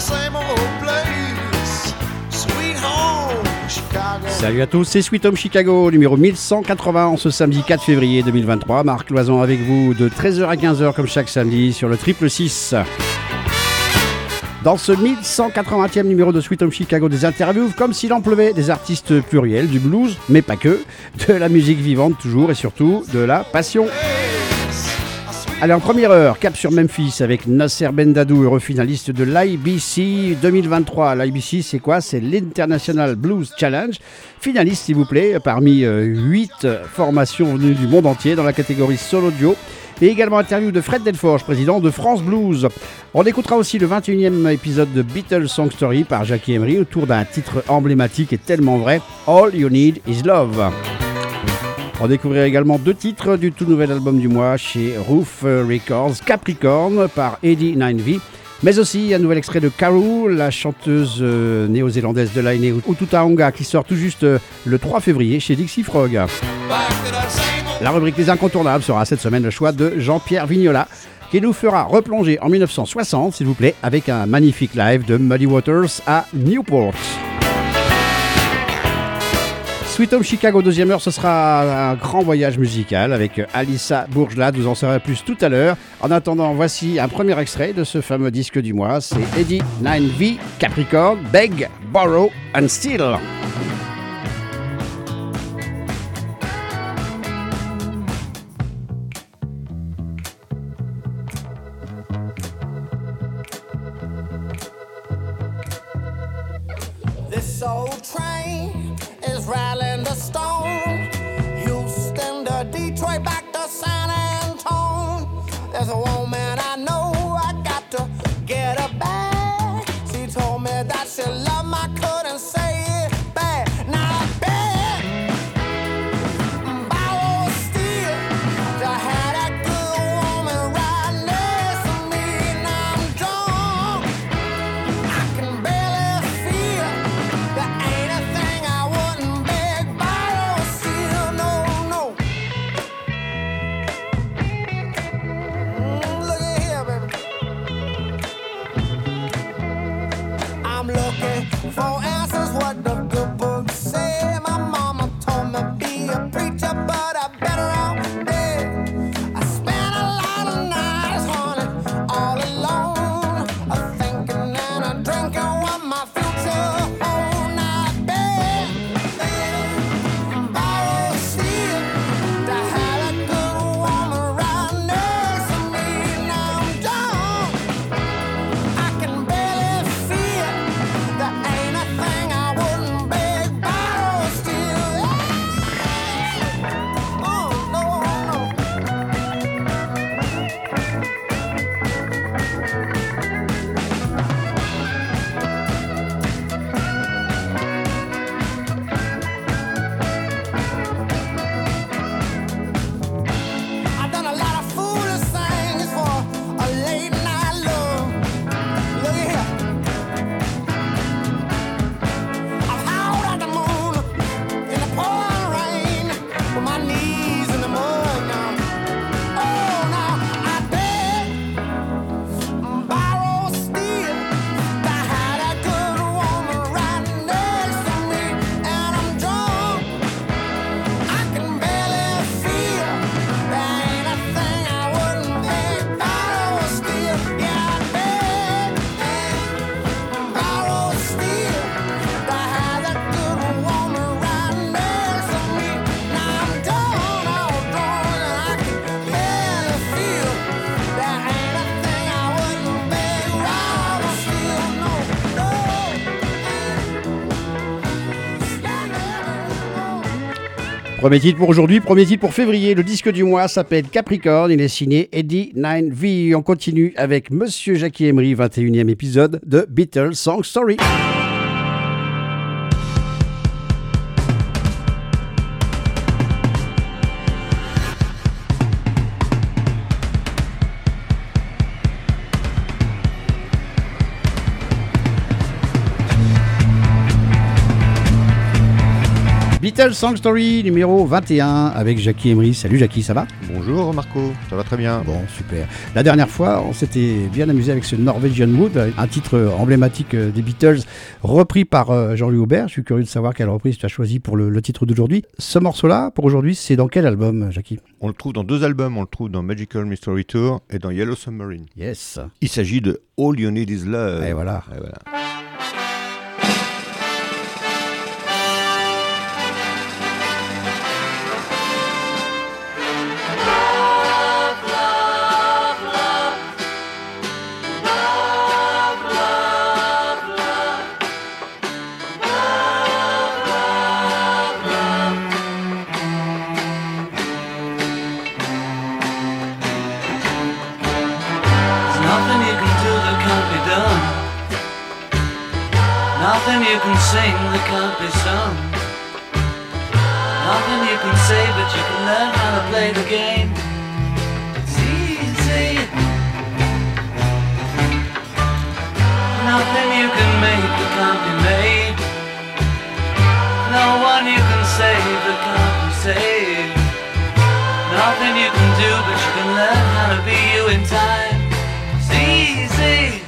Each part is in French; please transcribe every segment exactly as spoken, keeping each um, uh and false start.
Salut à tous, c'est Sweet Home Chicago, numéro mille cent quatre-vingts en ce samedi quatre février deux mille vingt-trois. Marc Loison avec vous de treize heures à quinze heures comme chaque samedi sur le triple six. Dans ce mille cent quatre-vingtième numéro de Sweet Home Chicago, des interviews comme s'il en pleuvait, des artistes pluriels, du blues, mais pas que, de la musique vivante toujours et surtout de la passion. Allez, en première heure, cap sur Memphis avec Nasser Bendadou, heureux finaliste de l'I B C deux mille vingt-trois. L'I B C, c'est quoi ? C'est l'International Blues Challenge. Finaliste, s'il vous plaît, parmi huit euh, formations venues du monde entier dans la catégorie solo duo. Et également interview de Fred Delforge, président de France Blues. On écoutera aussi le vingt et unième épisode de Beatles Song Story par Jackie Emery autour d'un titre emblématique et tellement vrai, All You Need Is Love. On découvrira également deux titres du tout nouvel album du mois chez Roof Records, Capricorn par Eddie nine V, mais aussi un nouvel extrait de Karou, la chanteuse euh, néo-zélandaise de l'Aine Otutaonga qui sort tout juste euh, le trois février chez Dixie Frog. La rubrique Les Incontournables sera cette semaine le choix de Jean-Pierre Vignola qui nous fera replonger en mille neuf cent soixante, s'il vous plaît, avec un magnifique live de Muddy Waters à Newport. Sweet Home Chicago, deuxième heure, ce sera un grand voyage musical avec Alissa Bourgelade, vous en saurez plus tout à l'heure. En attendant, voici un premier extrait de ce fameux disque du mois, c'est Eddie nine V, Capricorn, Beg, Borrow and Steal. This old train is rattling the stone. Houston to Detroit, back to San Antone. There's a woman I know, I got to get her back. She told me that she loved me, I couldn't say it back. Now I bet, borrow, steal, to have that good woman right next to me. Now I'm drunk, I can barely feel. There ain't a thing I wouldn't beg, borrow, steal, no, no. Mm, look at here, baby. I'm looking for answers, what the good book say. My mama told me be a preacher, but I better off dead. I spent a lot of nights, honey, all alone, a thinking and a drinking what my future hold. Now I beg, borrow, steal, to have a good woman right next to me. Now I'm drunk, I can barely feel. There ain't a thing I wouldn't beg, borrow, steal. Oh, no, no. I've done a lot of foolish things for a late night love. Look at here. I've howled at the moon in the pouring rain with my knees in the mud now. Oh, now I beg, borrow, steal, to have that good woman right next to me. And I'm drunk, I can barely feel. There ain't a thing I wouldn't beg, borrow, steal. Yeah, I beg, borrow, steal, to have that good woman right next to me. Now I'm drunk, all drunk, and I can barely feel. There ain't a thing I wouldn't beg, borrow, steal. No, no. Premier titre pour aujourd'hui, premier titre pour février. Le disque du mois s'appelle Capricorn, il est signé Eddie nine V. On continue avec Monsieur Jackie Emery, vingt et unième épisode de Beatles Song Story. Beatles Song Story numéro vingt et un avec Jackie Emery. Salut Jackie, ça va? Bonjour Marco, ça va très bien. Bon, super. La dernière fois, on s'était bien amusé avec ce Norwegian Wood, un titre emblématique des Beatles, repris par Jean-Louis Aubert. Je suis curieux de savoir quelle reprise tu as choisi pour le, le titre d'aujourd'hui. Ce morceau-là, pour aujourd'hui, c'est dans quel album, Jackie? On le trouve dans deux albums, on le trouve dans Magical Mystery Tour et dans Yellow Submarine. Yes. Il s'agit de All You Need Is Love. Et voilà. Et voilà. Nothing you can sing that can't be sung. Nothing you can say, but you can learn how to play the game. It's easy. Nothing you can make that can't be made. No one you can save that can't be saved. Nothing you can do, but you can learn how to be you in time. It's easy.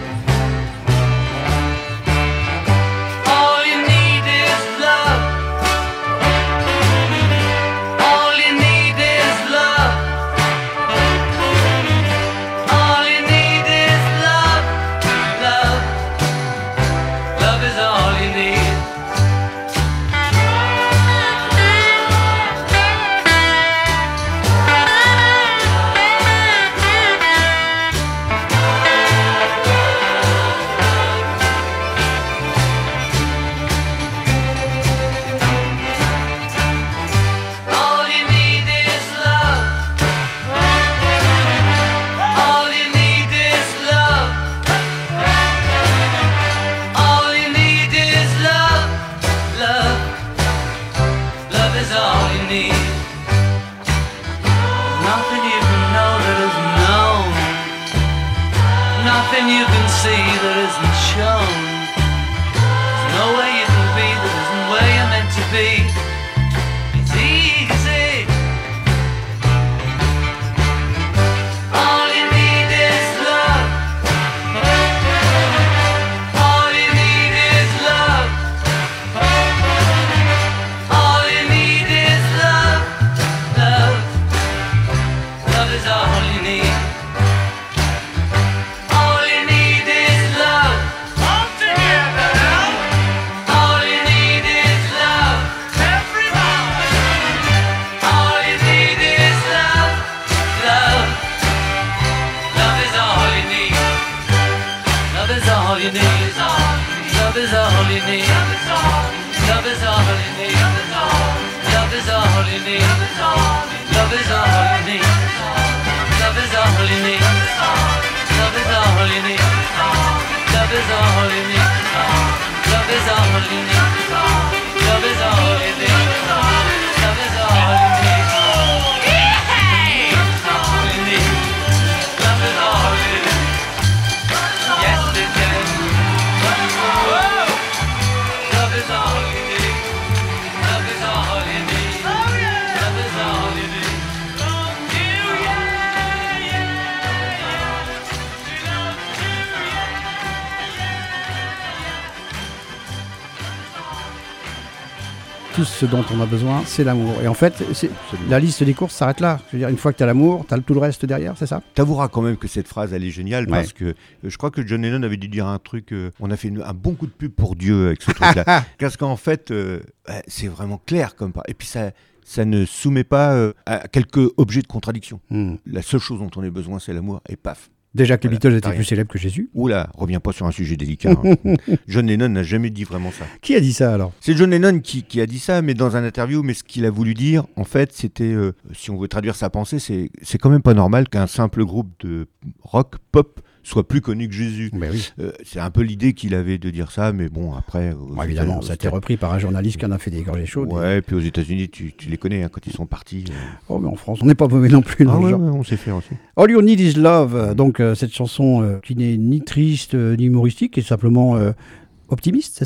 Tout ce dont on a besoin, c'est l'amour. Et en fait, c'est, la liste des courses s'arrête là. Je veux dire, une fois que tu as l'amour, tu as tout le reste derrière, c'est ça? T'avoueras quand même que cette phrase, elle est géniale, ouais. Parce que euh, je crois que John Lennon avait dû dire un truc, euh, on a fait une, un bon coup de pub pour Dieu avec ce truc-là. Parce qu'en fait, euh, c'est vraiment clair comme pas. Et puis ça, ça ne soumet pas euh, à quelques objets de contradiction. Mm. La seule chose dont on a besoin, c'est l'amour, et paf. Déjà que les voilà, Beatles étaient plus célèbres que Jésus. Oula, reviens pas sur un sujet délicat. Hein. John Lennon n'a jamais dit vraiment ça. Qui a dit ça alors? C'est John Lennon qui, qui a dit ça, mais dans un interview. Mais ce qu'il a voulu dire, en fait, c'était, euh, si on veut traduire sa pensée, c'est, c'est quand même pas normal qu'un simple groupe de rock, pop, soit plus connu que Jésus. Ben oui. Euh, c'est un peu l'idée qu'il avait de dire ça, mais bon, après... Bon, évidemment, ça a été repris par un journaliste qui en a fait des gorgées chaudes. Ouais, et puis aux États-Unis, tu, tu les connais, hein, quand ils sont partis. Euh... Oh, mais en France, on n'est pas mauvais non plus. Ah dans ouais, le genre. ouais, on sait faire aussi. All You Need Is Love, donc euh, cette chanson euh, qui n'est ni triste, euh, ni humoristique, qui est simplement euh, optimiste, c'est ça, non?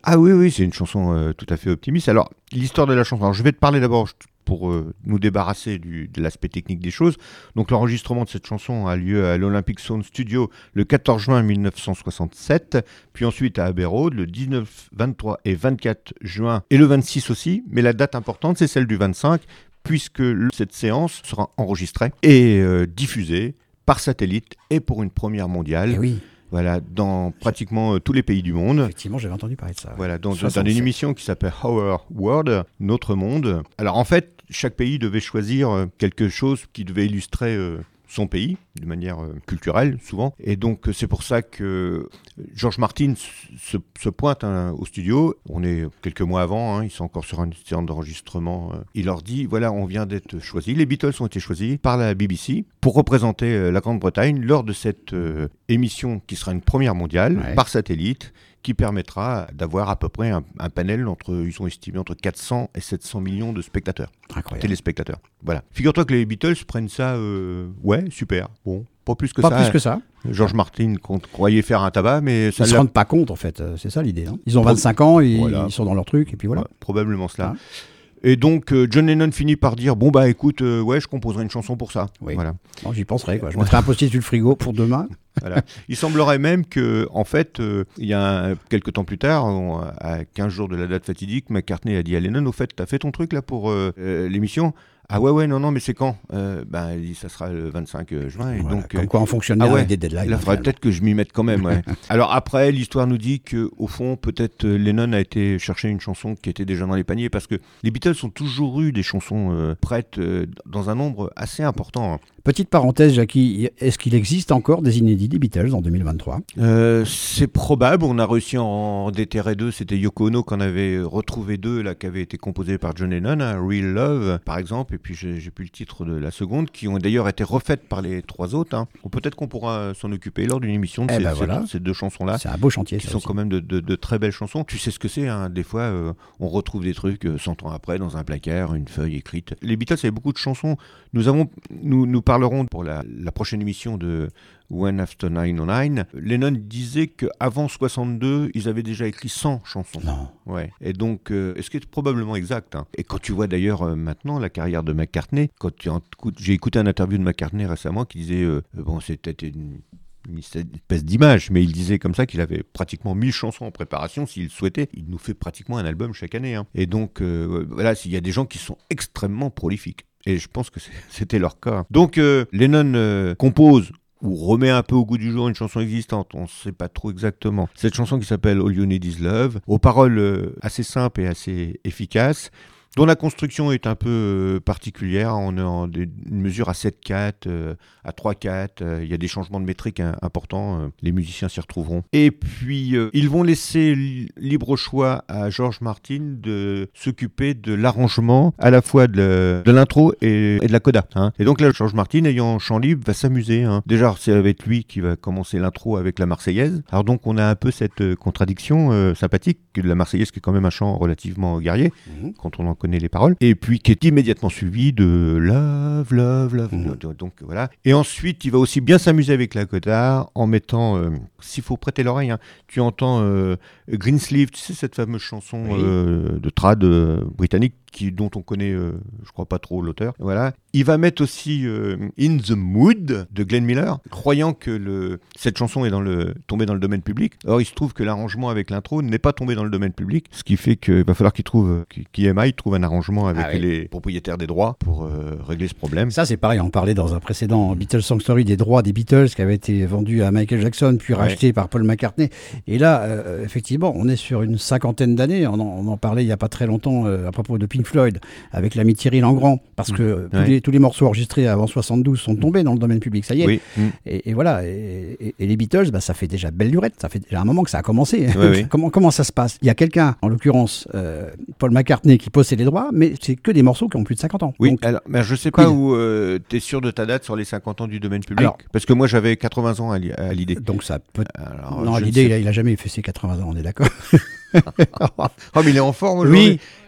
Ah oui, oui, c'est une chanson euh, tout à fait optimiste. Alors, l'histoire de la chanson, alors, je vais te parler d'abord pour euh, nous débarrasser du, de l'aspect technique des choses. Donc, l'enregistrement de cette chanson a lieu à l'Olympic Sound Studio le quatorze juin mille neuf cent soixante-sept, puis ensuite à Abbey Road le dix-neuf, vingt-trois et vingt-quatre juin, et le vingt-six aussi. Mais la date importante, c'est celle du vingt-cinq, puisque le, cette séance sera enregistrée et euh, diffusée par satellite et pour une première mondiale. Et oui. Voilà, dans pratiquement euh, tous les pays du monde. Effectivement, j'avais entendu parler de ça. Ouais. Voilà, dans, dans soixante-sept. une émission qui s'appelle Our World, Notre Monde. Alors en fait, chaque pays devait choisir euh, quelque chose qui devait illustrer euh, son pays, de manière euh, culturelle, souvent. Et donc, euh, c'est pour ça que George Martin se, se pointe hein, au studio. On est quelques mois avant, hein, ils sont encore sur une séance d'enregistrement. Euh, il leur dit, voilà, on vient d'être choisis. Les Beatles ont été choisis par la B B C pour représenter euh, la Grande-Bretagne lors de cette euh, émission qui sera une première mondiale, ouais. par satellite, qui permettra d'avoir à peu près un, un panel entre, ils ont estimé, entre quatre cents et sept cents millions de spectateurs, Incroyable. téléspectateurs. Voilà. Figure-toi que les Beatles prennent ça, euh, ouais, super, bon, pas plus que Pas ça. plus que ça. George Martin croyait faire un tabac, mais ça Ils ne se l'a- rendent pas compte, en fait. euh, C'est ça l'idée. Hein. Ils ont Pro- vingt-cinq ans, ils, Voilà. ils sont dans leur truc, et puis voilà. Ouais, probablement cela. Hein. Et donc, euh, John Lennon finit par dire, bon bah écoute, euh, ouais, je composerai une chanson pour ça. Oui. Voilà. Non, j'y penserai. Quoi. Je mettrai un post-it sur le frigo pour demain. Voilà. Il semblerait même que, en fait, euh, il y a un- quelques temps plus tard, on- à quinze jours de la date fatidique, McCartney a dit à Lennon, au fait, t'as fait ton truc là pour euh, euh, l'émission ? Ah ouais, ouais, non, non, mais c'est quand ? euh, Ben, il dit, ça sera le vingt-cinq juin. Et Voilà. donc, Comme euh, quoi on fonctionne ah bien ouais, avec des deadlines. il hein, faudrait finalement. peut-être que je m'y mette quand même. Ouais. Alors après, l'histoire nous dit que au fond, peut-être euh, Lennon a été chercher une chanson qui était déjà dans les paniers, parce que les Beatles ont toujours eu des chansons euh, prêtes euh, dans un nombre assez important. Hein. Petite parenthèse, Jackie, est-ce qu'il existe encore des inédits des Beatles en deux mille vingt-trois ? Euh, c'est probable, on a réussi à en déterrer deux, c'était Yoko Ono qu'on avait retrouvé deux, là, qui avaient été composés par John Lennon, hein, Real Love par exemple, et puis j'ai, j'ai plus le titre de la seconde, qui ont d'ailleurs été refaites par les trois autres. Hein. Bon, peut-être qu'on pourra s'en occuper lors d'une émission de Eh ces, ben ces- voilà. ces deux chansons-là. C'est un beau chantier, Qui ça sont aussi. quand même de, de- de très belles chansons. Tu sais ce que c'est, hein, des fois euh, on retrouve des trucs euh, cent ans après dans un placard, une feuille écrite. Les Beatles avaient beaucoup de chansons. Nous, avons, nous, nous parlerons pour la, la prochaine émission de One After nine oh nine. Lennon disait qu'avant soixante-deux, ils avaient déjà écrit cent chansons. Non. Ouais. Et donc, euh, ce qui est probablement exact. Hein. Et quand tu vois d'ailleurs euh, maintenant la carrière de McCartney, quand tu écoutes, j'ai écouté un interview de McCartney récemment qui disait, euh, bon, c'était une une espèce d'image, mais il disait comme ça qu'il avait pratiquement mille chansons en préparation s'il le souhaitait. Il nous fait pratiquement un album chaque année. Hein. Et donc, euh, voilà, il y a des gens qui sont extrêmement prolifiques. Et je pense que c'est, c'était leur cas. Donc, euh, Lennon euh, compose ou remet un peu au goût du jour une chanson existante, on ne sait pas trop exactement. Cette chanson qui s'appelle All You Need Is Love, aux paroles euh, assez simples et assez efficaces, dont la construction est un peu euh, particulière. On est en des, une mesure à sept quatre, euh, à trois quatre. Il euh, y a des changements de métrique hein, importants. Euh, les musiciens s'y retrouveront. Et puis, euh, ils vont laisser li- libre choix à George Martin de s'occuper de l'arrangement, à la fois de, le, de l'intro et, et de la coda. Hein. Et donc là, George Martin, ayant champ libre, va s'amuser. Hein. Déjà, c'est avec lui qui va commencer l'intro avec la Marseillaise. Alors donc, on a un peu cette euh, contradiction euh, sympathique, que la Marseillaise qui est quand même un chant relativement guerrier, mmh. quand on en connaît les paroles, et puis qui est immédiatement suivi de Love, Love, Love. Mmh. Donc, donc voilà. Et ensuite, il va aussi bien s'amuser avec la coda en mettant, euh, s'il faut prêter l'oreille, hein, tu entends euh, Greensleeve, tu sais cette fameuse chanson oui. euh, de trad euh, britannique qui, dont on connaît, euh, je crois pas trop l'auteur. Voilà. Il va mettre aussi euh, In the Mood de Glenn Miller, croyant que le, cette chanson est dans le, tombée dans le domaine public. Or, il se trouve que l'arrangement avec l'intro n'est pas tombé dans le domaine public, ce qui fait qu'il va falloir qu'il trouve, qu'E M I trouve un arrangement avec ah oui. les propriétaires des droits pour euh, régler ce problème. Ça, c'est pareil, on parlait dans un précédent Beatles Song Story des droits des Beatles qui avaient été vendus à Michael Jackson, puis ouais. rachetés par Paul McCartney. Et là, euh, effectivement, on est sur une cinquantaine d'années. On en, on en parlait il n'y a pas très longtemps euh, à propos de Pink Floyd, avec l'ami Thierry Langrand, parce que mmh. tous, ouais. les, tous les morceaux enregistrés avant soixante-douze sont tombés dans le domaine public, ça y est. Oui. Mmh. Et, et voilà, et, et, et les Beatles, bah, ça fait déjà belle lurette, ça fait déjà un moment que ça a commencé. Oui, oui. comment, comment ça se passe ? Il y a quelqu'un, en l'occurrence euh, Paul McCartney, qui possède les droits, mais c'est que des morceaux qui ont plus de cinquante ans. Oui, Donc, alors, mais je sais pas oui. où euh, tu es sûr de ta date sur les cinquante ans du domaine public, alors, parce que moi j'avais quatre-vingts ans à, li- à l'idée. Donc ça peut... Alors, non, à l'idée, il a, il a jamais fait ses quatre-vingts ans, on est d'accord. Oh, mais il est en forme aujourd'hui. Oui.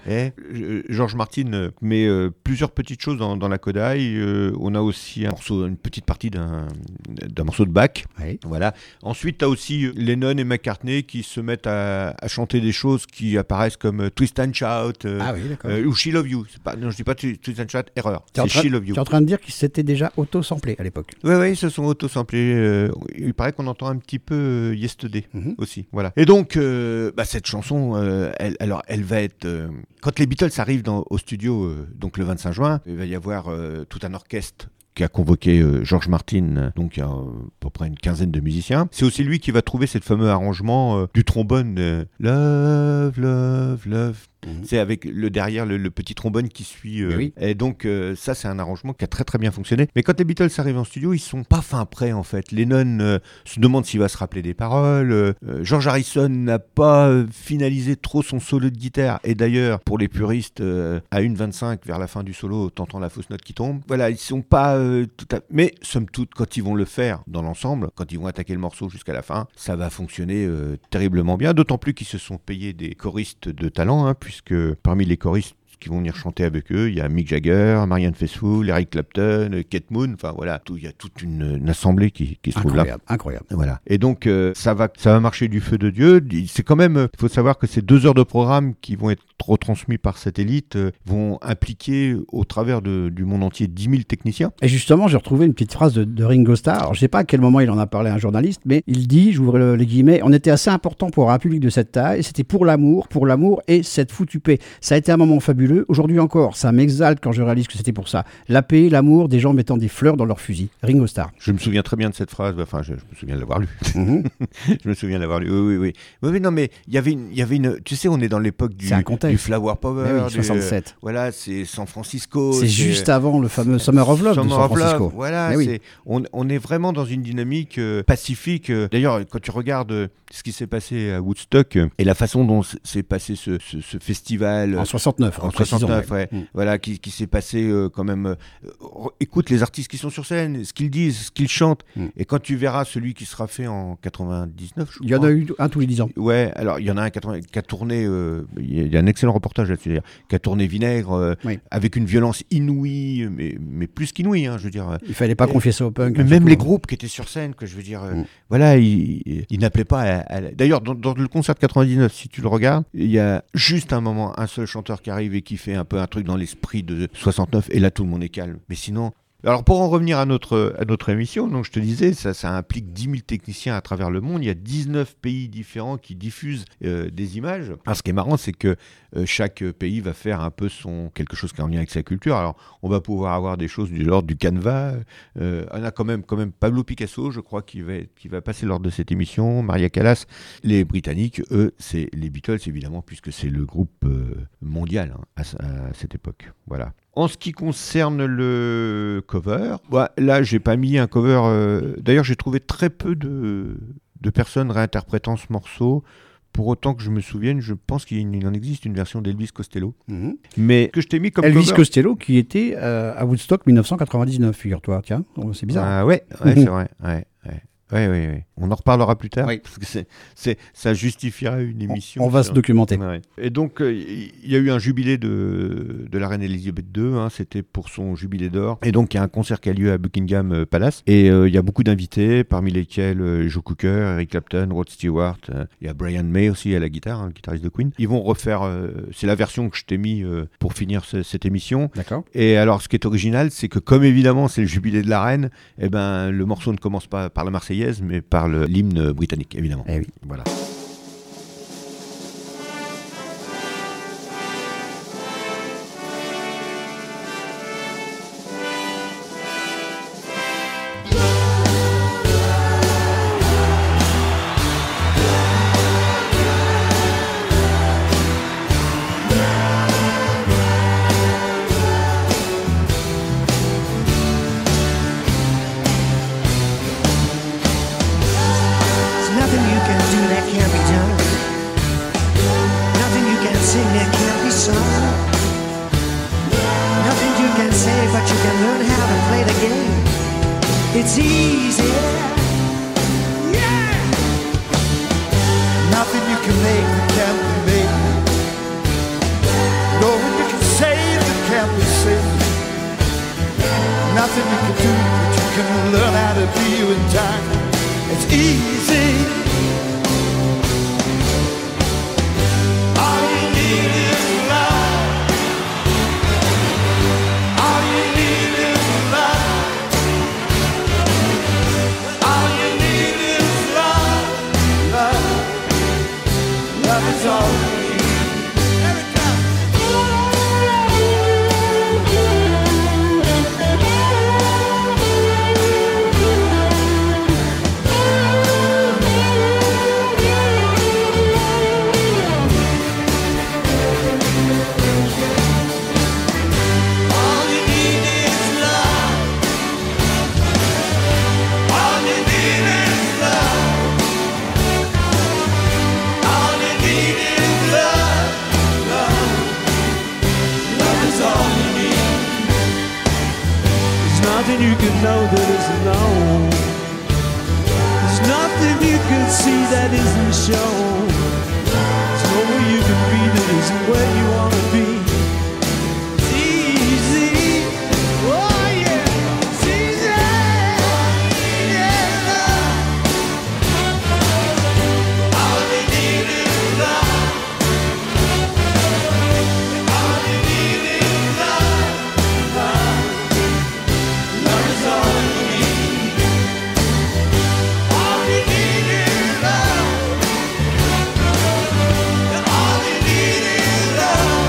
Eh, euh, George Martin euh, met euh, plusieurs petites choses dans, dans la Kodai. Euh, on a aussi un morceau, une petite partie d'un, d'un morceau de Bach. Oui. Voilà. Ensuite, tu as aussi Lennon et McCartney qui se mettent à, à chanter des choses qui apparaissent comme euh, Twist and Shout euh, Ah oui, d'accord. euh, ou She Love You. C'est pas, non, je dis pas Twist and Shout, erreur. T'es en C'est train- She Love You. Tu es en train de dire qu'ils s'étaient déjà auto-samplés à l'époque. Oui, oui, ils se sont auto-samplés. Euh, il paraît qu'on entend un petit peu euh, Yesterday Mhm. aussi. Voilà. Et donc, euh, bah, cette chanson, euh, elle, alors, elle va être. euh, quand les Beatles arrivent dans, au studio, euh, donc le vingt-cinq juin, il va y avoir euh, tout un orchestre qui a convoqué euh, George Martin, euh, donc il y a euh, à peu près une quinzaine de musiciens. C'est aussi lui qui va trouver ce fameux arrangement euh, du trombone euh, Love, Love, Love. Mhm. C'est avec le derrière le, le petit trombone qui suit. euh, Mais oui. Et donc euh, ça c'est un arrangement qui a très très bien fonctionné. Mais quand les Beatles arrivent en studio, ils sont pas fin prêts en fait. Lennon euh, se demande s'il va se rappeler des paroles. Euh, George Harrison n'a pas euh, finalisé trop son solo de guitare. Et d'ailleurs pour les puristes, euh, à une vingt-cinq vers la fin du solo, t'entends la fausse note qui tombe. Voilà, ils sont pas euh, tout à... Mais somme toute, quand ils vont le faire dans l'ensemble, quand ils vont attaquer le morceau jusqu'à la fin, ça va fonctionner euh, terriblement bien. D'autant plus qu'ils se sont payés des choristes de talent, hein, puisque parmi les choristes qui vont venir chanter avec eux, il y a Mick Jagger, Marianne Faithfull, Eric Clapton, Kate Moon, enfin voilà, tout, il y a toute une, une assemblée qui, qui se trouve là. Incroyable, incroyable. Voilà. Et donc euh, ça va, ça va marcher du feu de Dieu. C'est quand même, il faut savoir que ces deux heures de programme qui vont être retransmis par satellite euh, vont impliquer au travers de, du monde entier dix mille techniciens. Et justement, j'ai retrouvé une petite phrase de, de Ringo Starr. Alors, je ne sais pas à quel moment il en a parlé à un journaliste, mais il dit, j'ouvre le- les guillemets, on était assez important pour un public de cette taille, c'était pour l'amour, pour l'amour et cette foutue paix. Ça a été un moment fabuleux. Aujourd'hui encore, ça m'exalte quand je réalise que c'était pour ça. La paix, l'amour, des gens mettant des fleurs dans leurs fusils. Ringo Starr. Je me souviens très bien de cette phrase. Enfin, je, je me souviens de l'avoir lu. Mhm. je me souviens de l'avoir lu. Oui, oui, oui. Oui, oui, non, mais il y avait une, il y avait une. Tu sais, on est dans l'époque du, C'est un contexte. du Flower Power. Mais oui, du- soixante-sept. Voilà, c'est San Francisco. C'est juste avant le fameux Summer of Love de Summer San of Love, Francisco. voilà, Mais oui. c'est- on, on est vraiment dans une dynamique euh, pacifique. euh. D'ailleurs, quand tu regardes euh, ce qui s'est passé à Woodstock euh, et la façon dont s- s'est passé ce, ce- ce festival. En soixante-neuf. En précisons, soixante-neuf, ouais. ouais. Mm. Voilà, qui, qui s'est passé euh, quand même. euh, re- écoute les artistes qui sont sur scène, ce qu'ils disent, ce qu'ils chantent. Mm. Et quand tu verras celui qui sera fait en quatre-vingt-dix-neuf, je Il y en crois. a eu un tous les dix ans. Ouais, alors il y en a un quatre-vingts qui a tourné, euh, il y a- il y a un excellent reportage là-dessus, d'ailleurs, qui a tourné Vinaigre, euh, Oui. avec une violence inouïe, mais, mais plus qu'inouïe, hein, je veux dire. Il fallait pas Et- confier ça au punk. Mais hein, même surtout, les hein. groupes qui étaient sur scène, que je veux dire, euh, Mm. voilà, ils, ils n'appelaient pas à... à- D'ailleurs, dans, dans le concert de quatre-vingt-dix-neuf, si tu le regardes, il y a juste un moment, un seul chanteur qui arrive et qui fait un peu un truc dans l'esprit de soixante-neuf, et là, tout le monde est calme. Mais sinon... Alors, pour en revenir à notre, à notre émission, donc je te disais, ça, ça implique dix mille techniciens à travers le monde. Il y a dix-neuf pays différents qui diffusent euh, des images. Alors, ce qui est marrant, c'est que euh, chaque pays va faire un peu son quelque chose qui est en lien avec sa culture. Alors, on va pouvoir avoir des choses du l'ordre du canevas. Euh, on a quand même, quand même Pablo Picasso, je crois, qui va, être- qui va passer lors de cette émission. Maria Callas. Les Britanniques, eux, c'est les Beatles, évidemment, puisque c'est le groupe euh, mondial hein, à, ce- à cette époque. Voilà. En ce qui concerne le cover, bah, là, j'ai pas mis un cover. euh, D'ailleurs, j'ai trouvé très peu de, de personnes réinterprétant ce morceau. Pour autant que je me souvienne, je pense qu'il en existe une version d'Elvis Costello. Mhm. Mais que je t'ai mis comme Elvis cover. Costello qui était euh, à Woodstock mille neuf cent quatre-vingt-dix-neuf, figure-toi. Tiens, oh, c'est bizarre. Ah ouais, ouais c'est vrai. Ouais, ouais. Ouais, ouais, ouais. On en reparlera plus tard. Oui. Parce que c'est, c'est, ça justifiera une émission. On va sur- se documenter. Ouais. Et donc, euh, il y a eu un jubilé de, de la reine Elisabeth deux, hein, c'était pour son jubilé d'or. Et donc, il y a un concert qui a lieu à Buckingham euh, Palace. Et euh, il y a beaucoup d'invités, parmi lesquels euh, Joe Cooker, Eric Clapton, Rod Stewart. euh, Il y a Brian May aussi à la guitare, hein, le guitariste de Queen. Ils vont refaire, euh, c'est la version que je t'ai mis euh, pour finir ce- cette émission. D'accord. Et alors, ce qui est original, c'est que comme évidemment c'est le jubilé de la reine, eh ben, le morceau ne commence pas par la Marseillaise, mais par le- l'hymne britannique, évidemment. Eh oui. Voilà. There's nothing you can do that can't be done. Nothing you can sing that can't be sung. Nothing you can say, but you can learn how to play the game. It's easy. Yeah. Nothing you can make that can't be made. nothing you can do, but you can learn how to be you in time. It's easy. All you need is love. All you need is love. All you need is love. Love. Love is all you need. You can know that isn't known. There's nothing you can see that isn't shown. There's nowhere you can be that isn't where you want to be. It's easy. Oh yeah, it's easy. Yeah, love. All you need is love. All you need is love. Love. Love is all you need. All you need is love. All you need is love.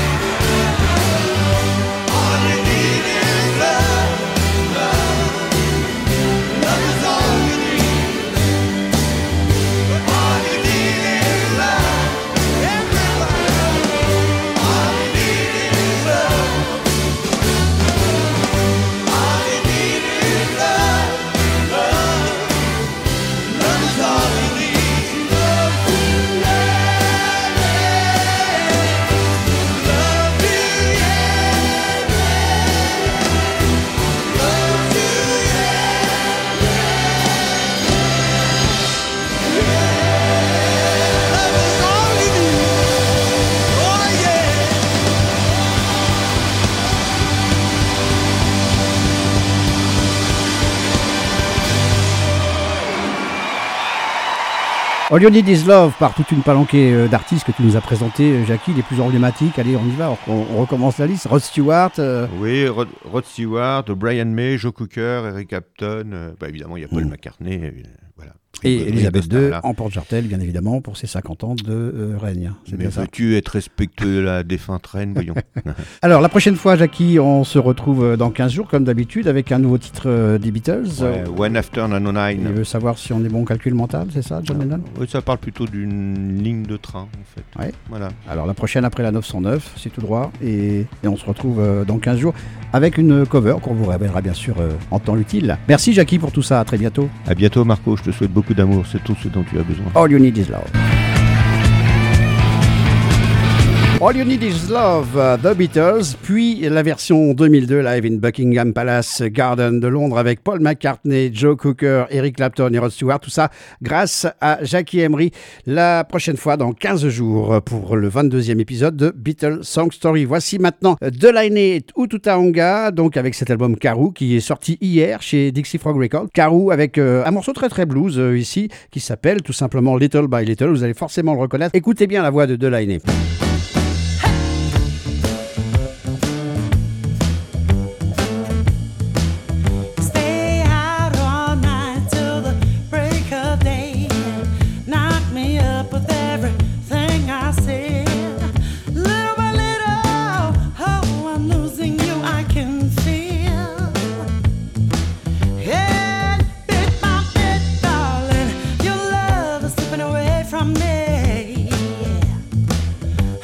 All you need is love. Love. Love is all you need. All you need is love. Everybody. All you need is love. All you need is love. Love. Love is all you need. Love you, yeah, yeah. Love you, yeah, yeah. Love you, yeah, yeah. Yeah. Love is all you need. Oh yeah. All You Need Is Love par toute une palanquée euh, d'artistes que tu nous as présentés, euh, Jackie, les plus emblématiques. Allez, on y va, on, on recommence la liste. Rod Stewart. euh, Oui, Rod, Rod Stewart, Brian May, Joe Cooker, Eric Clapton. euh, bah, évidemment, il y a Paul Mm. McCartney. euh, voilà. Et Oui, Elisabeth oui, deux voilà. en porte-jartel, bien évidemment, pour ses cinquante ans de euh, règne. C'est Mais bien ça. veux-tu être respectueux de la défunte reine, voyons. Alors, la prochaine fois, Jackie, on se retrouve euh, dans quinze jours, comme d'habitude, avec un nouveau titre euh, des Beatles. Ouais, One After Il ninety-nine. veut savoir si on est bon au calcul mental, c'est ça, John Lennon? Oui, ça parle plutôt d'une ligne de train, en fait. Ouais. Voilà. Alors, la prochaine après la neuf cent neuf, c'est tout droit. Et, et on se retrouve euh, dans quinze jours avec une cover qu'on vous révélera bien sûr euh, en temps utile. Merci, Jackie, pour tout ça. À très bientôt. À bientôt, Marco. Je te souhaite beaucoup d'amour. C'est tout ce dont tu as besoin. All You Need Is Love. All You Need Is Love, uh, The Beatles, puis la version deux mille deux live in Buckingham Palace Garden de Londres avec Paul McCartney, Joe Cooker, Eric Clapton et Rod Stewart, tout ça grâce à Jackie Emery. La prochaine fois dans quinze jours pour le vingt-deuxième épisode de Beatles Song Story. Voici maintenant Delaney Ututaonga, donc avec cet album Karoo qui est sorti hier chez Dixie Frog Records. Karoo avec euh, un morceau très très blues euh, ici qui s'appelle tout simplement Little by Little. Vous allez forcément le reconnaître. Écoutez bien la voix de Delaney. Stay out all night till the break of day. Knock me up with everything I say. Little by little, oh, I'm losing you, I can feel. Yeah, bit by bit, darling, your love is slipping away from me.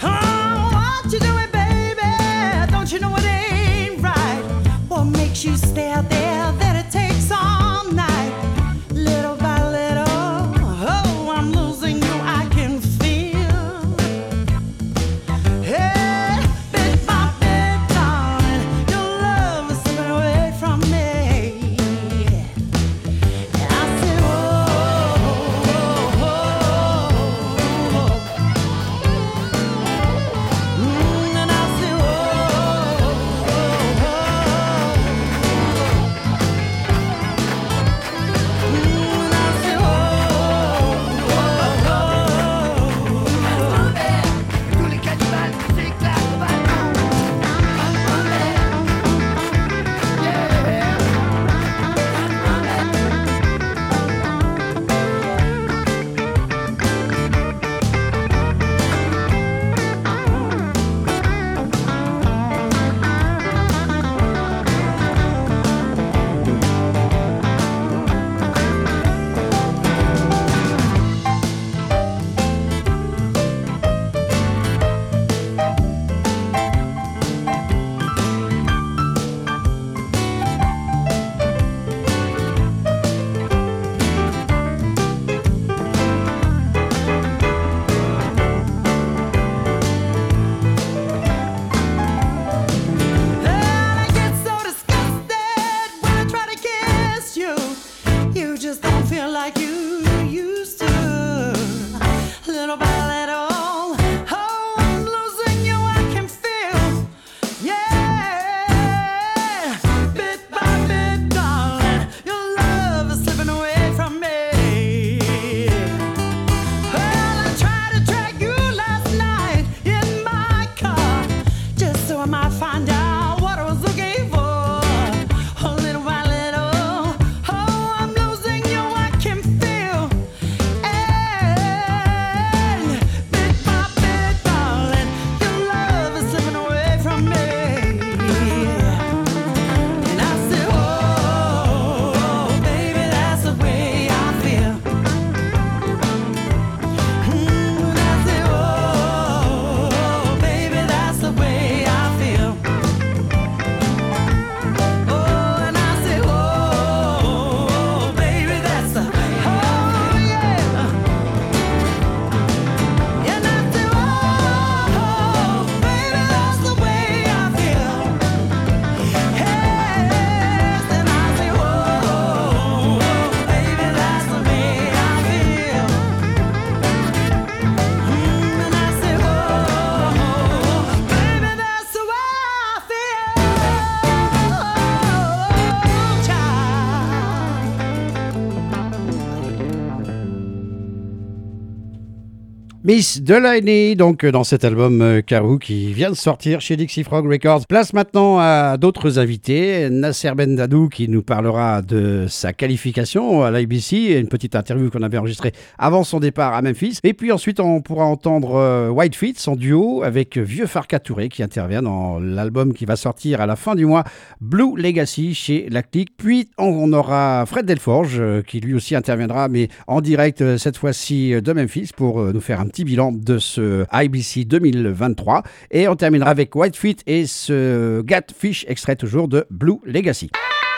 Miss Delaney, donc dans cet album euh, Karou qui vient de sortir chez Dixie Frog Records. Place maintenant à d'autres invités. Nasser Bendadou qui nous parlera de sa qualification à l'I B C, une petite interview qu'on avait enregistrée avant son départ à Memphis. Et puis ensuite, on pourra entendre euh, Whitefield, son duo avec Vieux Farka Touré qui intervient dans l'album qui va sortir à la fin du mois, Blue Legacy chez La Clique. Puis on aura Fred Delforge euh, qui lui aussi interviendra, mais en direct euh, cette fois-ci de Memphis pour euh, nous faire un petit bilan de ce I B C deux mille vingt-trois. Et on terminera avec Whitefield et ce Gatfish extrait toujours de Blue Legacy.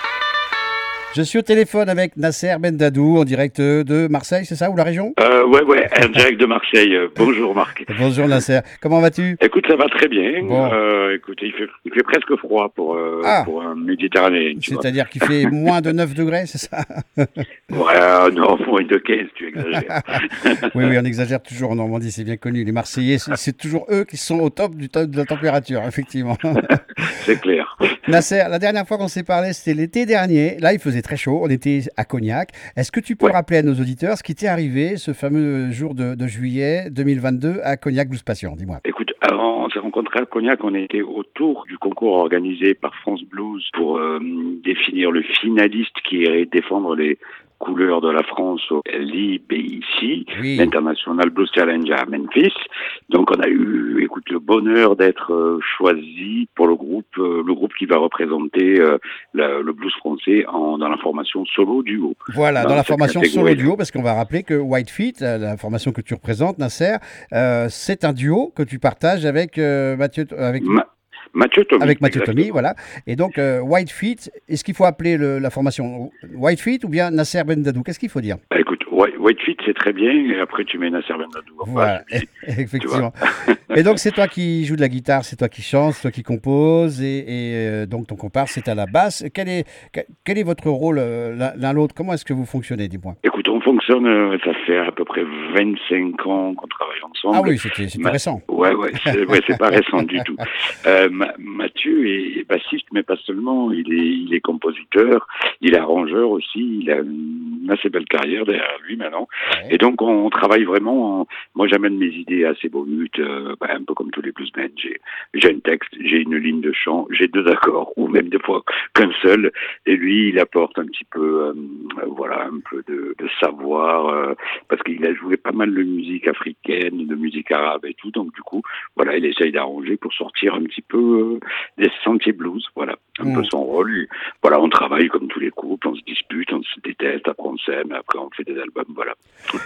Je suis au téléphone avec Nasser Bendadou en direct de Marseille, c'est ça, ou la région? Euh, ouais, ouais, en direct de Marseille. Euh, bonjour Marc. Bonjour Nasser, comment vas-tu? Écoute, ça va très bien. Bon. Euh, écoute, il fait, il fait presque froid pour, euh, Ah. pour un Méditerranéen. tu vois. C'est-à-dire qu'il fait moins de neuf degrés, c'est ça? Ouais, euh, non, moins de quinze, tu exagères. Oui, oui, on exagère toujours en Normandie, c'est bien connu. Les Marseillais, c'est, c'est toujours eux qui sont au top du top de la température, effectivement. C'est clair. Nasser, la dernière fois qu'on s'est parlé, c'était l'été dernier. Là, il faisait très chaud. On était à Cognac. Est-ce que tu peux Ouais. rappeler à nos auditeurs ce qui t'est arrivé ce fameux jour de, de juillet deux mille vingt-deux à Cognac Blues Passion? Dis-moi. Écoute, avant, on s'est rencontrés à Cognac, on était autour du concours organisé par France Blues pour euh, définir le finaliste qui irait défendre les couleurs de la France au l'I B C, Oui. l'International Blues Challenge à Memphis. Donc on a eu, écoute, le bonheur d'être euh, choisi pour le groupe, euh, le groupe qui va représenter euh, la- le blues français en, dans la formation solo duo. Voilà, Dans dans la cette formation catégorie. solo duo, parce qu'on va rappeler que Whitefield, euh, la formation que tu représentes, Nasser, euh, c'est un duo que tu partages avec euh, Mathieu, euh, avec, Ma- Mathieu Tommy. avec Mathieu exactement. Tommy, voilà. Et donc euh, Whitefield, est-ce qu'il faut appeler le- la formation Whitefield ou bien Nasser Bendadou? Qu'est-ce qu'il faut dire? Bah, écoute, White- Whitefield c'est très bien, et après tu mets Nasser Bendadou. Enfin, Voilà, c'est- effectivement. Et donc, c'est toi qui joues de la guitare, c'est toi qui chantes, c'est toi qui composes, et, et, euh, donc ton comparse, c'est à la basse. Quel est, quel, quel est votre rôle euh, l'un l'un l'autre? Comment est-ce que vous fonctionnez, dis-moi? Écoute, on fonctionne, euh, ça fait à peu près vingt-cinq ans qu'on travaille ensemble. Ah oui, c'était c'était Ma- récent. Ouais, ouais, c'est ouais, c'est pas récent du tout. Euh, Ma- Mathieu est, est bassiste, mais pas seulement. Il est, il est compositeur, il est arrangeur aussi. Il a une assez belle carrière derrière lui maintenant. Ouais. Et donc, on travaille vraiment. En... Moi, j'amène mes idées assez brutes, euh, bah, un peu comme tous les bluesmen. J'ai, j'ai un texte, j'ai une ligne de chant, j'ai deux accords, ou même des fois qu'un seul. Et lui, il apporte un petit peu, euh, voilà, un peu de, de savoir, euh, parce qu'il a joué pas mal de musique africaine, de musique arabe et tout. Donc, du coup, voilà, il essaye d'arranger pour sortir un petit peu euh, des sentiers blues. Voilà, un Mm. peu son rôle. Et voilà, on travaille comme tous les couples, on se dispute, on se déteste, après on s'aime, après on fait des albums. Voilà.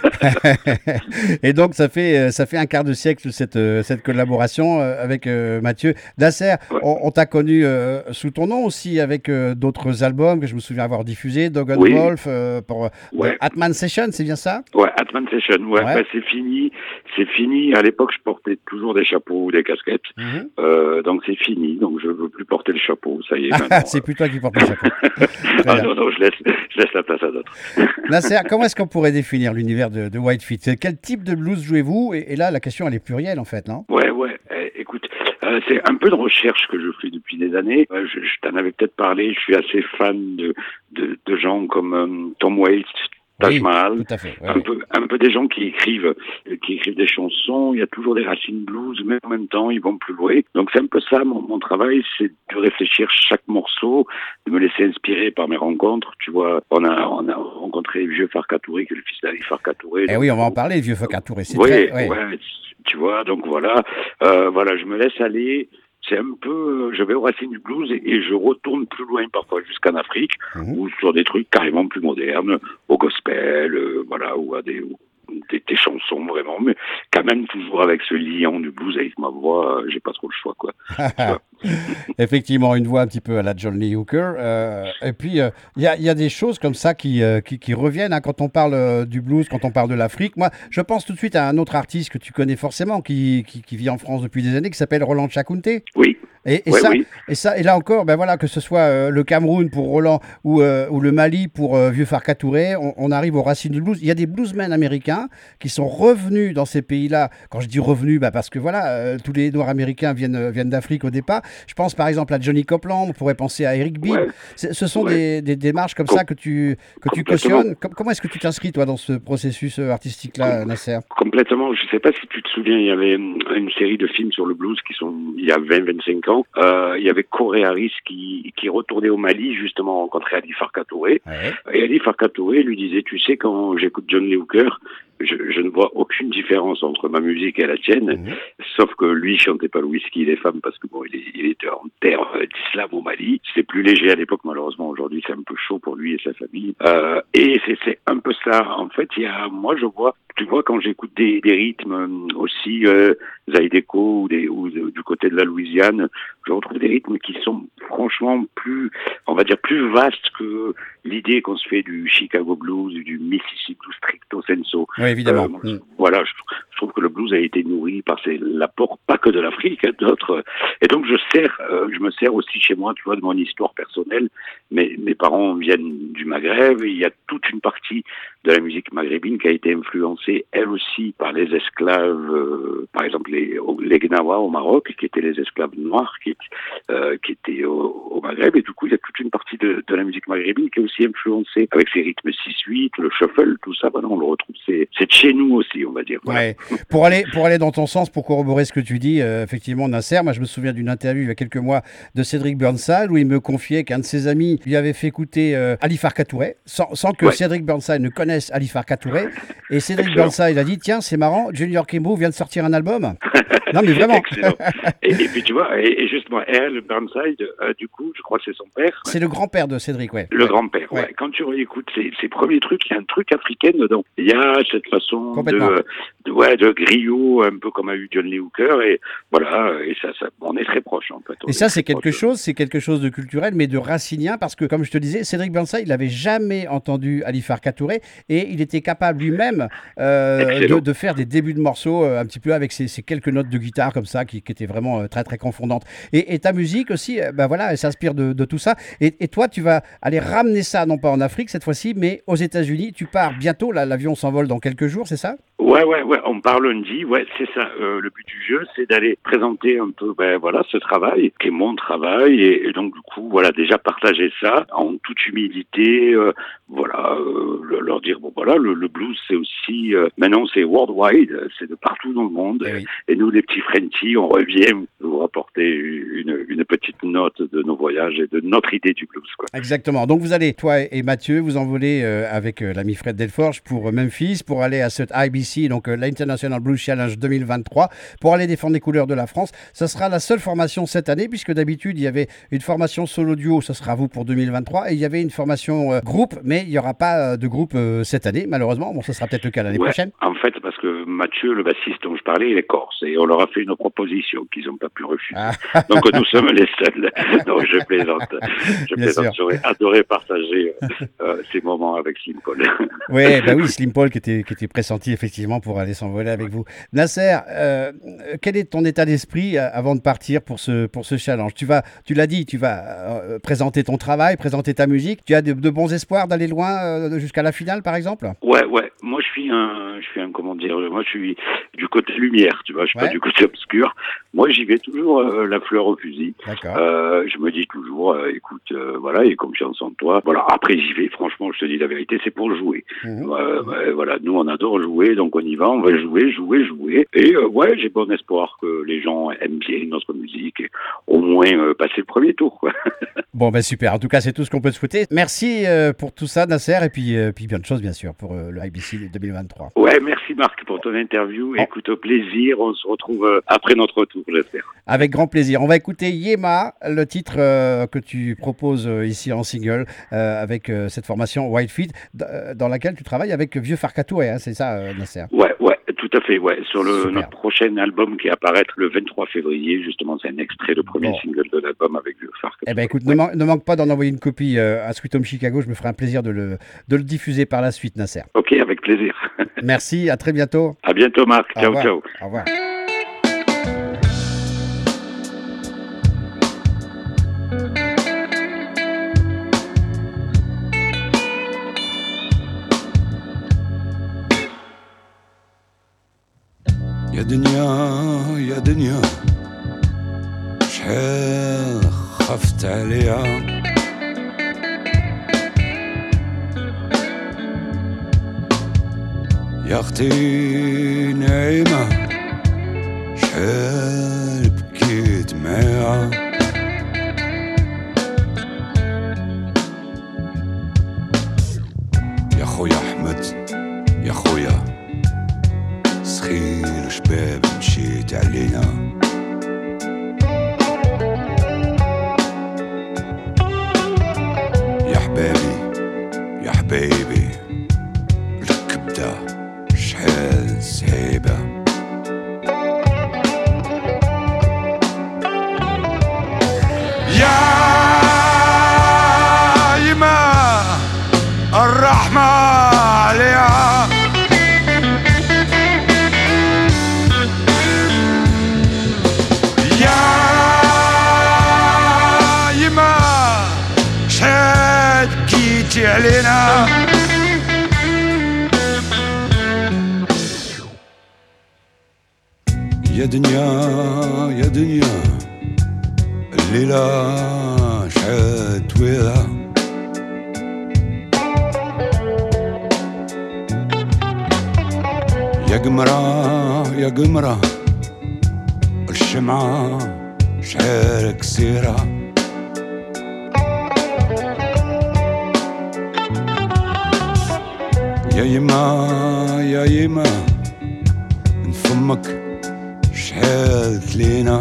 Et donc, ça fait, euh, ça fait un quart de siècle, cette, euh, cette collaboration euh, avec euh, Mathieu. Nasser, Ouais. on, on t'a connu euh, sous ton nom aussi, avec euh, d'autres albums que je me souviens avoir diffusés, Dog and Oui. Wolf, euh, pour euh, Ouais. de Atman Session, c'est bien ça? Ouais, Atman Session, ouais, Ouais. bah, c'est fini, c'est fini. À l'époque, je portais toujours des chapeaux ou des casquettes, Mhm. euh, donc c'est fini. Donc je veux plus porter le chapeau, ça y est. Ah, maintenant, c'est euh. plus toi qui portes le chapeau. Très Ah bien. non, non, je laisse, je laisse la place à d'autres. Nasser, comment est-ce qu'on pourrait définir l'univers de, de Whitefield? C'est quel type de blues jouez-vous? et, et là, la question, elle est plurielle, en fait, non? Ouais, ouais. Eh, écoute, euh, c'est un peu de recherche que je fais depuis des années. Euh, je je t'en avais peut-être parlé. Je suis assez fan de de, de gens comme euh, Tom Waits, Taj Oui, Mahal. tout à fait. ouais, Un ouais. peu, un peu des gens qui écrivent, euh, qui écrivent des chansons. Il y a toujours des racines blues, mais en même temps, ils vont plus loin. Donc c'est un peu ça mon, mon travail, c'est de réfléchir chaque morceau, de me laisser inspirer par mes rencontres. Tu vois, on a, on a rencontré le vieux Farka Touré, qui est le fils d'Ali Farka Touré. Eh oui, on va en parler, vieux Foka Touré. C'est Oui, très... ouais. ouais, tu vois, donc voilà, euh, voilà, je me laisse aller. C'est un peu, euh, je vais aux racines du blues et, et je retourne plus loin parfois jusqu'en Afrique Mhm. ou sur des trucs carrément plus modernes, au gospel, euh, voilà, ou à des, ou des, des chansons vraiment, mais quand même toujours avec ce liant du blues avec ma voix, euh, j'ai pas trop le choix, quoi. Effectivement, une voix un petit peu à la John Lee Hooker. euh, et puis, il y, a, y a des choses comme ça qui, euh, qui, qui reviennent hein, quand on parle euh, du blues, quand on parle de l'Afrique. Moi, je pense tout de suite à un autre artiste que tu connais forcément, qui, qui, qui vit en France depuis des années, qui s'appelle Roland Chakounté. Oui. Et, et Ouais, ça, oui. et ça, et là encore, ben voilà, que ce soit euh, le Cameroun pour Roland ou, euh, ou le Mali pour euh, Vieux Farka Touré, on, on arrive aux racines du blues. Il y a des bluesmen américains qui sont revenus dans ces pays-là. Quand je dis revenus, bah parce que voilà, euh, tous les Noirs américains viennent, euh, viennent d'Afrique au départ. Je pense par exemple à Johnny Copeland, on pourrait penser à Eric Bibb. Ouais. C'est- Ce sont Ouais. des, des démarches comme Com- ça que tu, que tu complètement. cautionnes. Com- comment est-ce que tu t'inscris, toi, dans ce processus euh, artistique-là, Nasser? Complètement. Je sais pas si tu te souviens, il y avait une, une série de films sur le blues qui sont il y a vingt vingt-cinq ans. Euh, il y avait Corey Harris qui, qui retournait au Mali justement rencontrer Ali Farka Touré. Ouais. Et Ali Farka Touré lui disait, tu sais, quand j'écoute John Lee Hooker, je, je ne vois aucune différence entre ma musique et la tienne, Mhm. sauf que lui chantait pas le whisky des femmes parce que bon, il, est- il était en terre euh, d'islam au Mali. C'était plus léger à l'époque, malheureusement. Aujourd'hui, c'est un peu chaud pour lui et sa famille. Euh, et c'est, c'est un peu ça. En fait, il y a, moi, je vois, tu vois, quand j'écoute des, des rythmes euh, aussi euh, Zydeco ou, des, ou de- du côté de la Louisiane, je retrouve des rythmes qui sont franchement plus, on va dire, plus vastes que l'idée qu'on se fait du Chicago blues, du Mississippi blues stricto sensu. Oui, évidemment. Euh, moi, Mm. Voilà, je, je trouve que le blues a été nourri par ces, l'apport, pas que de l'Afrique, hein, d'autres. Et donc je sers, euh, je me sers aussi chez moi, tu vois, de mon histoire personnelle. Mes, mes parents viennent du Maghreb. Il y a toute une partie de la musique maghrébine qui a été influencée, elle aussi, par les esclaves, euh, par exemple les, les Gnawa au Maroc, qui étaient les esclaves noirs, qui, euh, qui étaient au, au Maghreb. Et du coup, il y a toute une partie de, de la musique maghrébine qui est aussi influencée avec ses rythmes six huit, le shuffle, tout ça. Voilà, on le retrouve. C'est, c'est de chez nous aussi, on va dire. Voilà. Ouais. Pour aller, pour aller dans ton sens, pour corroborer ce que tu dis, euh, effectivement, Nasser, moi je me souviens d'une interview il y a quelques mois de Cédric Burnside où il me confiait qu'un de ses amis lui avait fait écouter euh, Ali Farka Touré sans, sans que Ouais. Cédric Burnside ne connaisse Ali Farka Touré. Et Cédric Excellent. Burnside a dit tiens, c'est marrant, Junior Kimbrough vient de sortir un album. Non, mais vraiment. Excellent. Et, et puis tu vois, et, et justement, Earl Burnside, euh, du coup, je crois que c'est son père. C'est le grand-père de Cédric, ouais. Le Ouais. grand-père, ouais. Ouais. Quand tu réécoutes ses, ses premiers trucs, il y a un truc africain dedans. Il y a cette façon Complètement. de, de, ouais, de griot, un peu comme a eu John Lee Hooker, et voilà, et ça, ça, on est très proche en fait. On Et est ça, très c'est quelque proche. chose, c'est quelque chose de culturel, mais de racinien, parce que, comme je te disais, Cédric Burnside, il n'avait jamais entendu Ali Farka Touré, et il était capable lui-même euh, Excellent. de, de faire des débuts de morceaux euh, un petit peu avec ces, ces quelques notes de guitare comme ça, qui, qui étaient vraiment euh, très très confondantes. Et, et ta musique aussi, euh, ben voilà, elle s'inspire de, de tout ça. Et, et toi, tu vas aller ramener ça, non pas en Afrique cette fois-ci, mais aux États-Unis. Tu pars bientôt, là, l'avion s'envole dans quelques jours, c'est ça? Ouais, ouais, ouais, on part lundi, ouais, c'est ça. Euh, le but du jeu, c'est d'aller présenter un peu, ben voilà, ce travail, qui est mon travail, et, et donc du coup, voilà, déjà partager ça en toute humilité, euh, voilà, euh, le- leur dire, bon voilà, le, le blues, c'est aussi, euh, maintenant c'est worldwide, c'est de partout dans le monde, Eh oui. et nous, les petits Frenchies, on revient vous rapporter une, une petite note de nos voyages et de notre idée du blues, quoi. Exactement. Donc vous allez, toi et Mathieu, vous envoler euh, avec euh, l'ami Fred Delforge pour euh, Memphis, pour aller à cette I B C, donc euh, l'International Blues Challenge deux mille vingt-trois, pour aller défendre les couleurs de la France. Ça sera la seule formation cette année, puisque d'habitude, il y avait une formation solo duo, ça sera à vous pour deux mille vingt-trois, et il y avait une formation euh, groupe, mais il n'y aura pas euh, de groupe euh, cette année, malheureusement. Bon, ça sera peut-être le cas l'année Ouais, prochaine. en fait, parce que Mathieu, le bassiste dont je parlais, il est corse, et on leur a fait une proposition qu'ils n'ont pas pu refuser. Ah. Donc nous sommes les seuls. Non, je plaisante. Je Bien plaisante. sûr. J'aurais adoré partager euh, euh, ces moments avec Slim Paul. Ouais, bah oui, Slim Paul qui était, qui était pressenti effectivement pour aller s'envoler avec vous. Nasser, euh, quel est ton état d'esprit euh, avant de partir pour ce, pour ce challenge? Tu vas, tu l'as dit, tu vas euh, présenter ton travail, présenter ta musique. Tu as de, de bons espoirs d'aller loin euh, jusqu'à la finale, par exemple? Ouais, ouais. Moi, je suis un, je suis un, comment dire, moi, je suis du côté lumière, tu vois. Je suis Ouais. pas du côté obscur. Moi, j'y vais toujours euh, la fleur au fusil. D'accord. Euh, je me dis toujours, euh, écoute, euh, voilà, et confiance en toi. Voilà. Après, j'y vais. Franchement, je te dis la vérité, c'est pour jouer. Mhm. Euh, ouais, voilà, nous on adore jouer, donc on y va, on va jouer, jouer, jouer. Et euh, ouais, j'ai bon espoir que les gens aiment bien notre musique et au moins euh, passer le premier tour, quoi. Bon, ben super. En tout cas, c'est tout ce qu'on peut te souhaiter. Merci euh, pour tout ça, Nasser, et puis, euh, puis bien de choses, bien sûr, pour euh, le I B C deux mille vingt-trois. Ouais, merci Marc pour ton interview. Oh. Écoute, au plaisir, on se retrouve euh, après notre retour, j'espère. Avec grand plaisir. On va écouter Yema, le titre euh, que tu proposes euh, ici en single, euh, avec euh, cette formation White Feet, d- euh, dans laquelle tu travailles avec Vieux Farka Touré, hein, c'est ça, euh, Nasser? Ouais, ouais, tout à fait, ouais. Sur le, Super. notre prochain album qui apparaît le vingt-trois février, justement, c'est un extrait, le premier Bon. single de l'album avec Vieux Farka. Eh ben écoute, ne, man- ne manque pas d'en envoyer une copie euh, à Sweet Home Chicago, je me ferai un plaisir de le, de le diffuser par la suite, Nasser. Ok, avec plaisir. Merci, à très bientôt. À bientôt Marc, Au ciao, revoir. ciao. Au revoir. دنيا يا دنيا شحال خفت عليها يا اختي نعيمة شحال بكيت معاها يا خويا احمد يا خويا سخير شباب مشيت علينا يا حبابي يا حبايبي الكبدة شحال صعيبة يا يما الرحمة عليها يا يما شحال بكيتي علينا يا دنيا يا دنيا الليلة شحال طويلة يا قمرة يا قمرة الشمعة شحال كسيرة يا يما يا يما من فمك شحال تلينا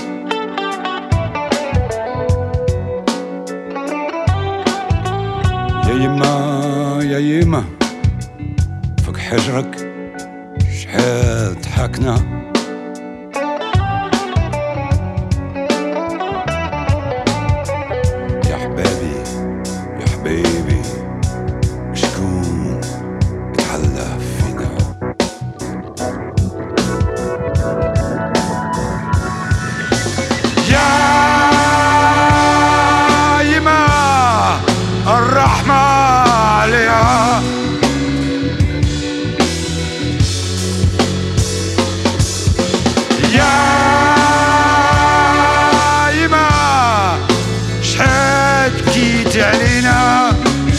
يا يما يا يما فوق حجرك شحال ضحكنا يا حبابي يا حبيبي شكون تحلى فينا يا يما الرحمة عليها يا يما شحال بكيتي علينا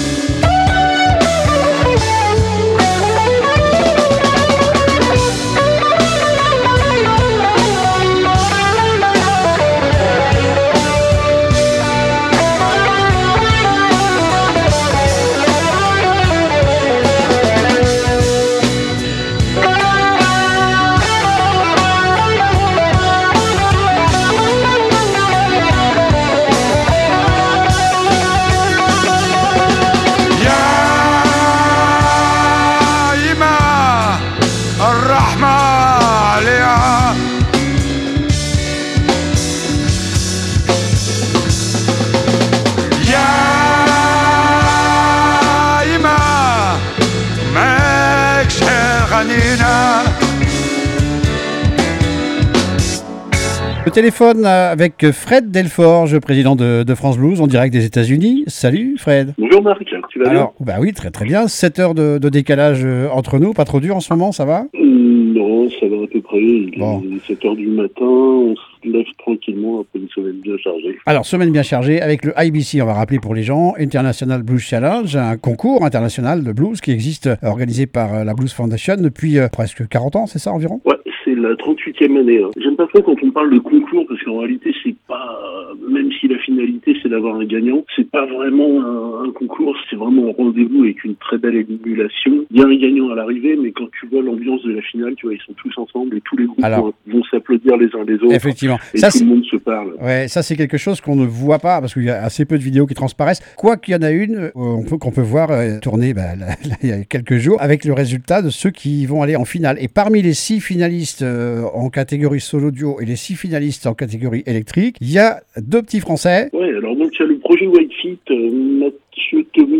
Le téléphone avec Fred Delforge, président de, de France Blues, en direct des États-Unis. Salut Fred. Bonjour Marc, tu vas Alors, bah oui, très très bien. sept heures de, de décalage entre nous, pas trop dur en ce moment, ça va? Non, ça va à peu près. Il bon. est sept heures du matin, on se lève tranquillement après une semaine bien chargée. Alors, semaine bien chargée avec le I B C, on va rappeler pour les gens, International Blues Challenge, un concours international de blues qui existe, organisé par la Blues Foundation depuis euh, presque quarante ans, c'est ça environ? Ouais, c'est la trente-huitième année. Hein. J'aime pas trop quand on parle de concours parce qu'en réalité, c'est pas, même si la finalité c'est d'avoir un gagnant, c'est pas vraiment un, un concours, c'est vraiment un rendez-vous avec une très belle émulation. Il y a un gagnant à l'arrivée, mais quand tu vois l'ambiance de la finale, tu vois, ils sont tous ensemble et tous les groupes Alors, vont, vont s'applaudir les uns les autres. Effectivement. Et ça, tout le monde se parle. Ouais, ça c'est quelque chose qu'on ne voit pas parce qu'il y a assez peu de vidéos qui transparaissent. Quoi qu'il y en a une, euh, on peut, qu'on peut voir euh, tourner bah, là, là, il y a quelques jours avec le résultat de ceux qui vont aller en finale. Et parmi les six finalistes euh, en catégorie solo duo et les six finalistes en catégorie électrique, il y a deux petits Français. Ouais, alors donc il y a le projet White Feet, euh, Mathieu Tomine et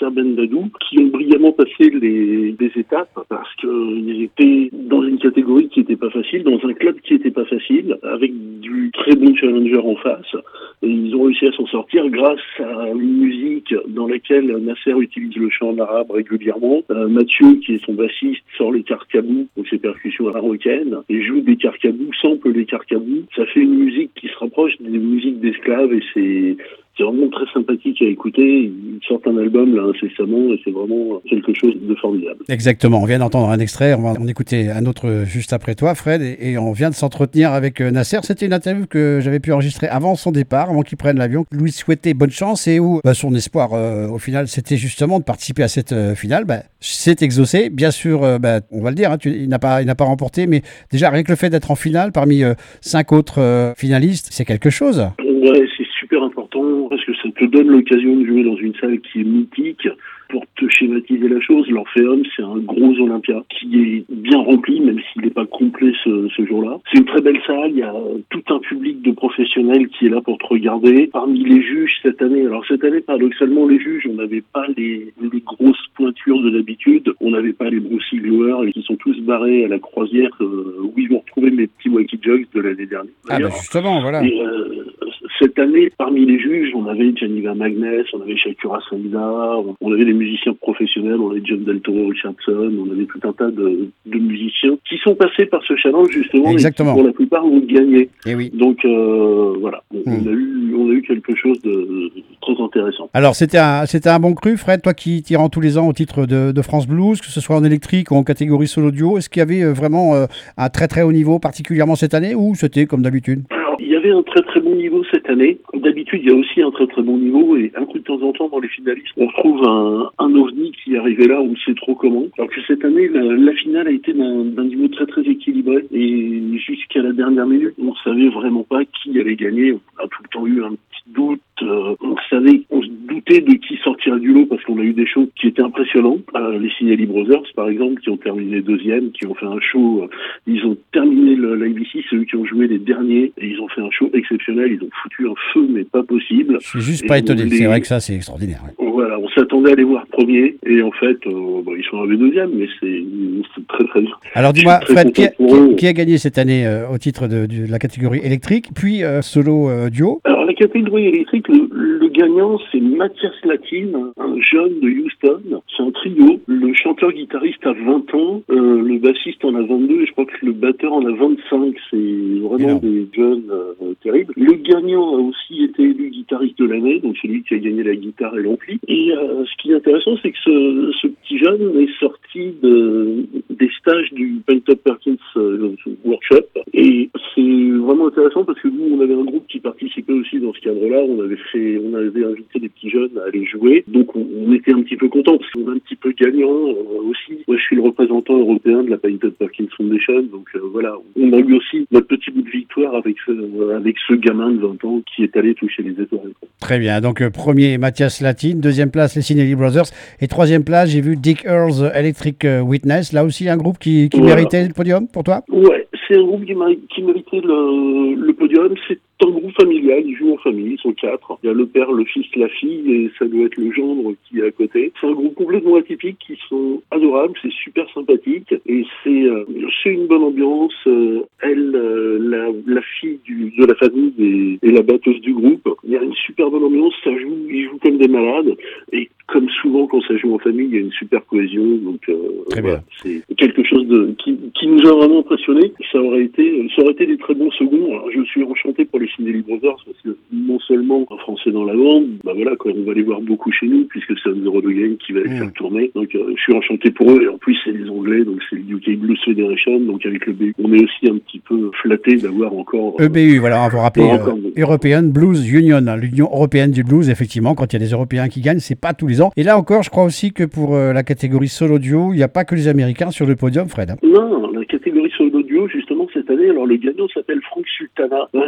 Nasser Bendadou, qui ont brillamment passé les, les étapes parce qu'ils étaient dans une catégorie qui n'était pas facile, dans un club qui n'était pas facile, avec du très bon challenger en face. Et ils ont réussi à s'en sortir grâce à une musique dans laquelle Nasser utilise le chant en arabe régulièrement. Euh, Mathieu, qui est son bassiste, sort les carcabous, donc ses percussions marocaines, et joue des carcabous, sample les carcabous. Ça fait une musique qui se rapproche des musiques d'esclaves et c'est... C'est vraiment très sympathique à écouter. Ils sortent un album là incessamment et c'est vraiment quelque chose de formidable. Exactement. On vient d'entendre un extrait. On va en écouter un autre juste après toi, Fred. Et, et on vient de s'entretenir avec Nasser. C'était une interview que j'avais pu enregistrer avant son départ, avant qu'il prenne l'avion. Lui souhaitait bonne chance et où bah, son espoir, euh, au final, c'était justement de participer à cette euh, finale. Bah, c'est exaucé. Bien sûr, euh, bah, on va le dire, hein, tu, il n'a pas, il n'a pas remporté, mais déjà rien que le fait d'être en finale parmi euh, cinq autres euh, finalistes, c'est quelque chose. Ouais, c'est super important parce que ça te donne l'occasion de jouer dans une salle qui est mythique. Pour te schématiser la chose, l'Orpheum, c'est un gros Olympia qui est bien rempli, même s'il n'est pas complet ce, ce jour-là. C'est une très belle salle, il y a tout un public de professionnels qui est là pour te regarder. Parmi les juges cette année, alors cette année, paradoxalement, les juges, on n'avait pas les, les grosses pointures de l'habitude, on n'avait pas les Bruce Glowers, et qui sont tous barrés à la croisière euh, où ils vont retrouver mes petits Wacky Jugs de l'année dernière. Ah bah justement, voilà. Et, euh, cette année, parmi les juges, on avait Janiva Magness, on avait Shakira Saïda, on avait des musiciens professionnels, on avait John Del Toro Richardson, on avait tout un tas de, de musiciens qui sont passés par ce challenge justement. Exactement. Et qui, pour la plupart, ont gagné. Et oui. Donc euh, voilà, on, hmm. on, a eu, on a eu quelque chose de, de très intéressant. Alors c'était un, c'était un bon cru, Fred, toi qui t'y rends tous les ans au titre de, de France Blues, que ce soit en électrique ou en catégorie solo duo, est-ce qu'il y avait vraiment euh, un très très haut niveau, particulièrement cette année, ou c'était comme d'habitude? Alors, il y avait un très très bon niveau cette année. Comme d'habitude, il y a aussi un très très bon niveau et un coup de temps en temps dans les finalistes, on trouve un, un ovni qui est arrivé là, on ne sait trop comment. Alors que cette année, la, la finale a été d'un, d'un niveau très très équilibré et jusqu'à la dernière minute, on ne savait vraiment pas qui allait gagner. On a tout le temps eu un petit doute. Euh, on savait, on se doutait de qui sortirait du lot parce qu'on a eu des shows qui étaient impressionnants. Euh, les Sinelli Brothers, par exemple, qui ont terminé deuxième, qui ont fait un show. Euh, ils ont terminé l'I B C, c'est eux qui ont joué les derniers et ils ont fait un show exceptionnel. Ils ont foutu un feu, mais pas possible. Je suis juste et pas étonné. les... C'est vrai que ça, c'est extraordinaire. Ouais. Voilà, on s'attendait à les voir premiers et en fait, euh, bon, ils sont arrivés deuxième, mais c'est, c'est très très bien. Alors dis-moi, Fred, qui a, qui, qui a gagné cette année euh, au titre de, de la catégorie électrique, puis euh, solo euh, duo? Alors la catégorie électrique, le, le gagnant, c'est Mathias Latin, un jeune de Houston. C'est un trio. Le chanteur-guitariste a vingt ans, euh, le bassiste en a vingt-deux et je crois que le batteur en a vingt-cinq. C'est vraiment des jeunes euh, terribles. Le gagnant a aussi été élu guitariste de l'année, donc c'est lui qui a gagné la guitare et l'ampli. Et euh, ce qui est intéressant, c'est que ce, ce petit jeune est sorti de, des stages du Paint Up Perkins euh, Workshop. Et c'est vraiment intéressant parce que nous, on avait un groupe qui participait aussi dans ce cadre-là. On avait fait, on avait invité des petits jeunes à aller jouer. Donc on, on était un petit peu contents parce qu'on est un petit peu gagnant euh, aussi. Moi, je suis le représentant européen de la Paint Up Perkins Foundation. Donc euh, voilà, on a eu aussi notre petit bout de victoire avec ce, euh, avec ce gamin de vingt ans qui est allé toucher les étoiles. Très bien. Donc euh, premier, Mathias Latin. Deuxième place, les Sinelli Brothers. Et troisième place, j'ai vu Dick Earls Electric Witness. Là aussi, un groupe qui, qui voilà. méritait le podium pour toi? Ouais, c'est un groupe qui, qui méritait le, le podium. C'est un groupe familial, ils jouent en famille, ils sont quatre. Il y a le père, le fils, la fille, et ça doit être le gendre qui est à côté. C'est un groupe complètement atypique, qui sont adorables, c'est super sympathique, et c'est, euh, c'est une bonne ambiance. Euh, elle, euh, la, la fille du, de la famille est, est la batteuse du groupe. Il y a une super bonne ambiance, ça joue, ils jouent comme des malades, et comme souvent quand ça joue en famille, il y a une super cohésion, donc euh, très voilà, bien. C'est quelque chose de, qui, qui nous a vraiment impressionnés. Ça aurait été, ça aurait été des très bons seconds. Alors, je suis enchanté pour les Sinelli Brothers parce que non seulement un Français dans la bande, bah voilà, quoi, on va les voir beaucoup chez nous puisque c'est un Zero Game qui va les mmh. faire tourner. Donc euh, je suis enchanté pour eux et en plus c'est les Anglais, donc c'est le U K Blues Federation, donc avec le B U, on est aussi un petit peu flatté d'avoir encore. Euh, E B U, voilà, on va rappeler euh, European Blues Union, l'Union européenne du blues. Effectivement, quand il y a des Européens qui gagnent, c'est pas tous les ans. Et là encore, je crois aussi que pour euh, la catégorie solo duo, il n'y a pas que les Américains sur le podium, Fred. Non, la catégorie solo duo, justement cette année, alors le gagnant s'appelle Frank Sultana. Euh, c'est un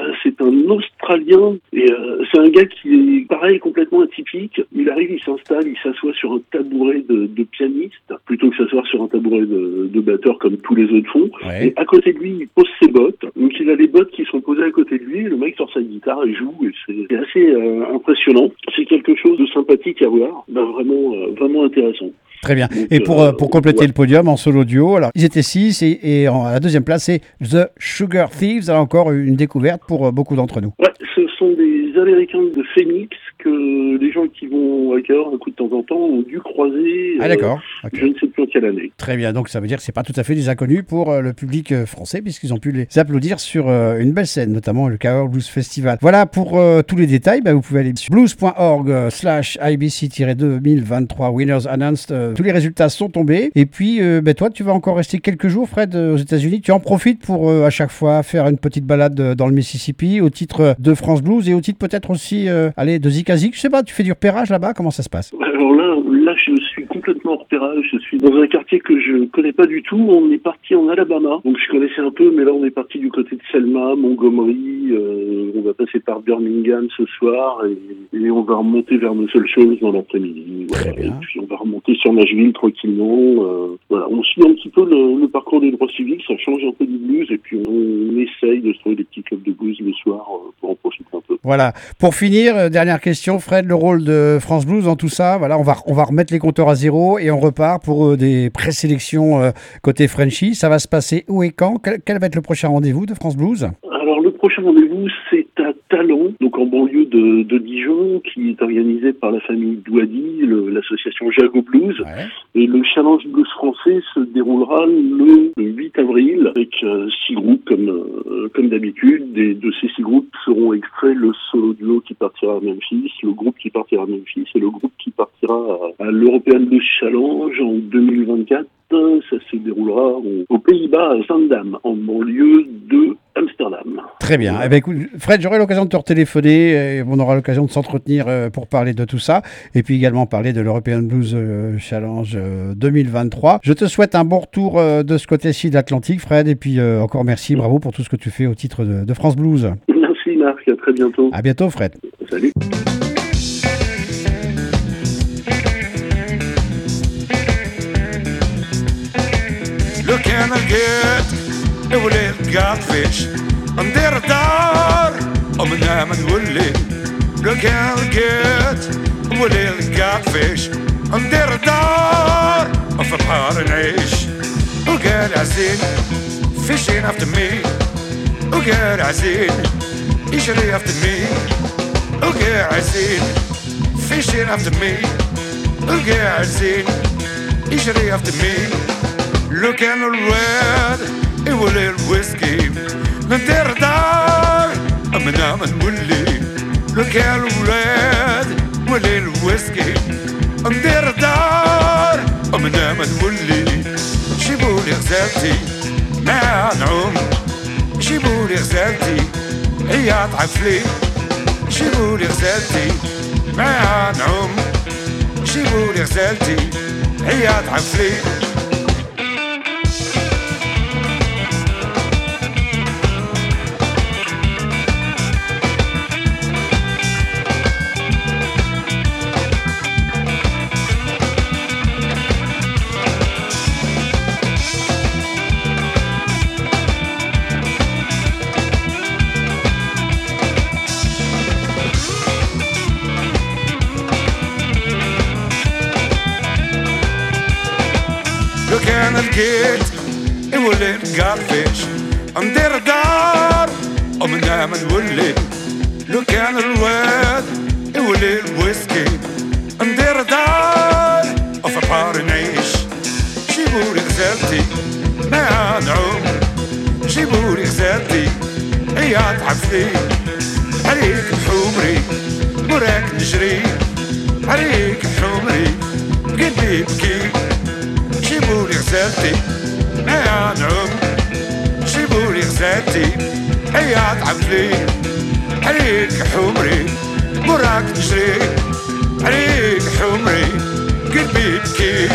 un Australien, et euh, c'est un gars qui est pareil, complètement atypique. Il arrive, il s'installe, il s'assoit sur un tabouret de, de pianiste, plutôt que s'asseoir sur un tabouret de, de batteur comme tous les autres font. Ouais. Et à côté de lui, il pose ses bottes. Donc il a les bottes qui sont posées à côté de lui, et le mec sort sa guitare et joue, et c'est, c'est assez euh, impressionnant. C'est quelque chose de sympathique à voir, ben, vraiment, euh, vraiment intéressant. Très bien. Donc, Et pour, euh, euh, pour compléter ouais. le podium en solo duo, alors ils étaient six et, et en, à la deuxième place, c'est The Sugar Thieves. Alors encore une découverte pour euh, beaucoup d'entre nous. Ouais, ce sont des Américains de Phoenix que les gens qui vont à Cahors un coup de temps en temps ont dû croiser. Ah d'accord. Ok. Je ne sais plus en quelle année. Très bien, donc ça veut dire que c'est pas tout à fait des inconnus pour euh, le public euh, français puisqu'ils ont pu les applaudir sur euh, une belle scène, notamment le Cahors Blues Festival. Voilà pour euh, tous les détails, bah, vous pouvez aller sur blues point org euh, slash I B C deux mille vingt-trois winners announced. Euh, tous les résultats sont tombés et puis euh, bah, toi tu vas encore rester quelques jours Fred euh, aux États-Unis. Tu en profites pour euh, à chaque fois faire une petite balade euh, dans le Mississippi au titre de France Blues et au titre peut-être aussi euh, aller de Zikazik. Je sais pas, tu fais du repérage là-bas, comment ça se passe? Alors là, là, je suis complètement en repérage. Je suis dans un quartier que je connais pas du tout. On est parti en Alabama, donc je connaissais un peu, mais là on est parti du côté de Selma, Montgomery. Euh, on va passer par Birmingham ce soir et, et on va remonter vers Muscle Shoals dans l'après-midi. Voilà. Très Et bien. puis on va remonter sur Nashville tranquillement. Euh, voilà, on suit un petit peu le, le parcours des droits civiques. Ça change un peu du blues et puis on, on essaye de se trouver des petits clubs de blues le soir euh, pour en profiter un peu. Voilà. Pour finir, euh, dernière question, Fred, le rôle de France Blues dans tout ça. Voilà, on va on va remettre les compteurs à zéro et on repart pour euh, des présélections euh, côté Frenchy. Ça va se passer où et quand? Quel, quel va être le prochain rendez-vous de France Blues? Alors le prochain rendez-vous, c'est à Talon, donc en banlieue de, de Dijon, qui est organisé par la famille Douadi, le- l'association Jago Blues. Ouais. Et le Challenge Blues français se déroulera le, le huit avril avec euh, six groupes comme euh, comme d'habitude. Et de ces six groupes seront extraits le solo duo qui partira à Memphis, le groupe qui partira à Memphis et le groupe qui partira à, à l'European Blues Challenge en deux mille vingt-quatre. Ça se déroulera au- aux Pays-Bas à Zaandam, en banlieue de Amsterdam. Très bien. Eh ben, écoute, Fred, j'aurai l'occasion de te retéléphoner et on aura l'occasion de s'entretenir euh, pour parler de tout ça et puis également parler de l'European Blues euh, Challenge euh, deux mille vingt-trois. Je te souhaite un bon retour euh, de ce côté-ci de l'Atlantique, Fred, et puis euh, encore merci, bravo pour tout ce que tu fais au titre de, de France Blues. Merci Marc, à très bientôt. À bientôt, Fred. Salut. Look in the gate, it will eat catfish. I'm there a dar, I'm a name and willy. Look in the gate, it will eat catfish. I'm there a dar, of a paradise. Oh, get Azin, fishing after me. Oh, get Azin, easily after me. Oh, get Azin, fishing after me. Oh, get Azin, easily after me. Look at the red, it will eat whiskey. Look at the dark, I'm an almond willy. Look at the red, will eat whiskey. I'm there dark, I'm an almond willy. جيبولي غزالتي مع نعوم جيبولي غزالتي هي عطعفلي جيبولي غزالتي مع نعوم جيبولي غزالتي هي عطعفلي Look at the gate, it will let catfish. I'm there a dar, I'm a name and willy. Look at the red, it will let whiskey. I'm there a dar, of a paradise. جيبولي غزالتي مع نعوم جيبولي غزالتي هي عطعفلي عليك بحمري وراك نجري عليك بحمري قلبي يبكي جيبولي غزالتي مع نعوم جيبولي غزالتي هي عطعفلي عليك حمري وراك نجري عليك حمري قلبي يبكي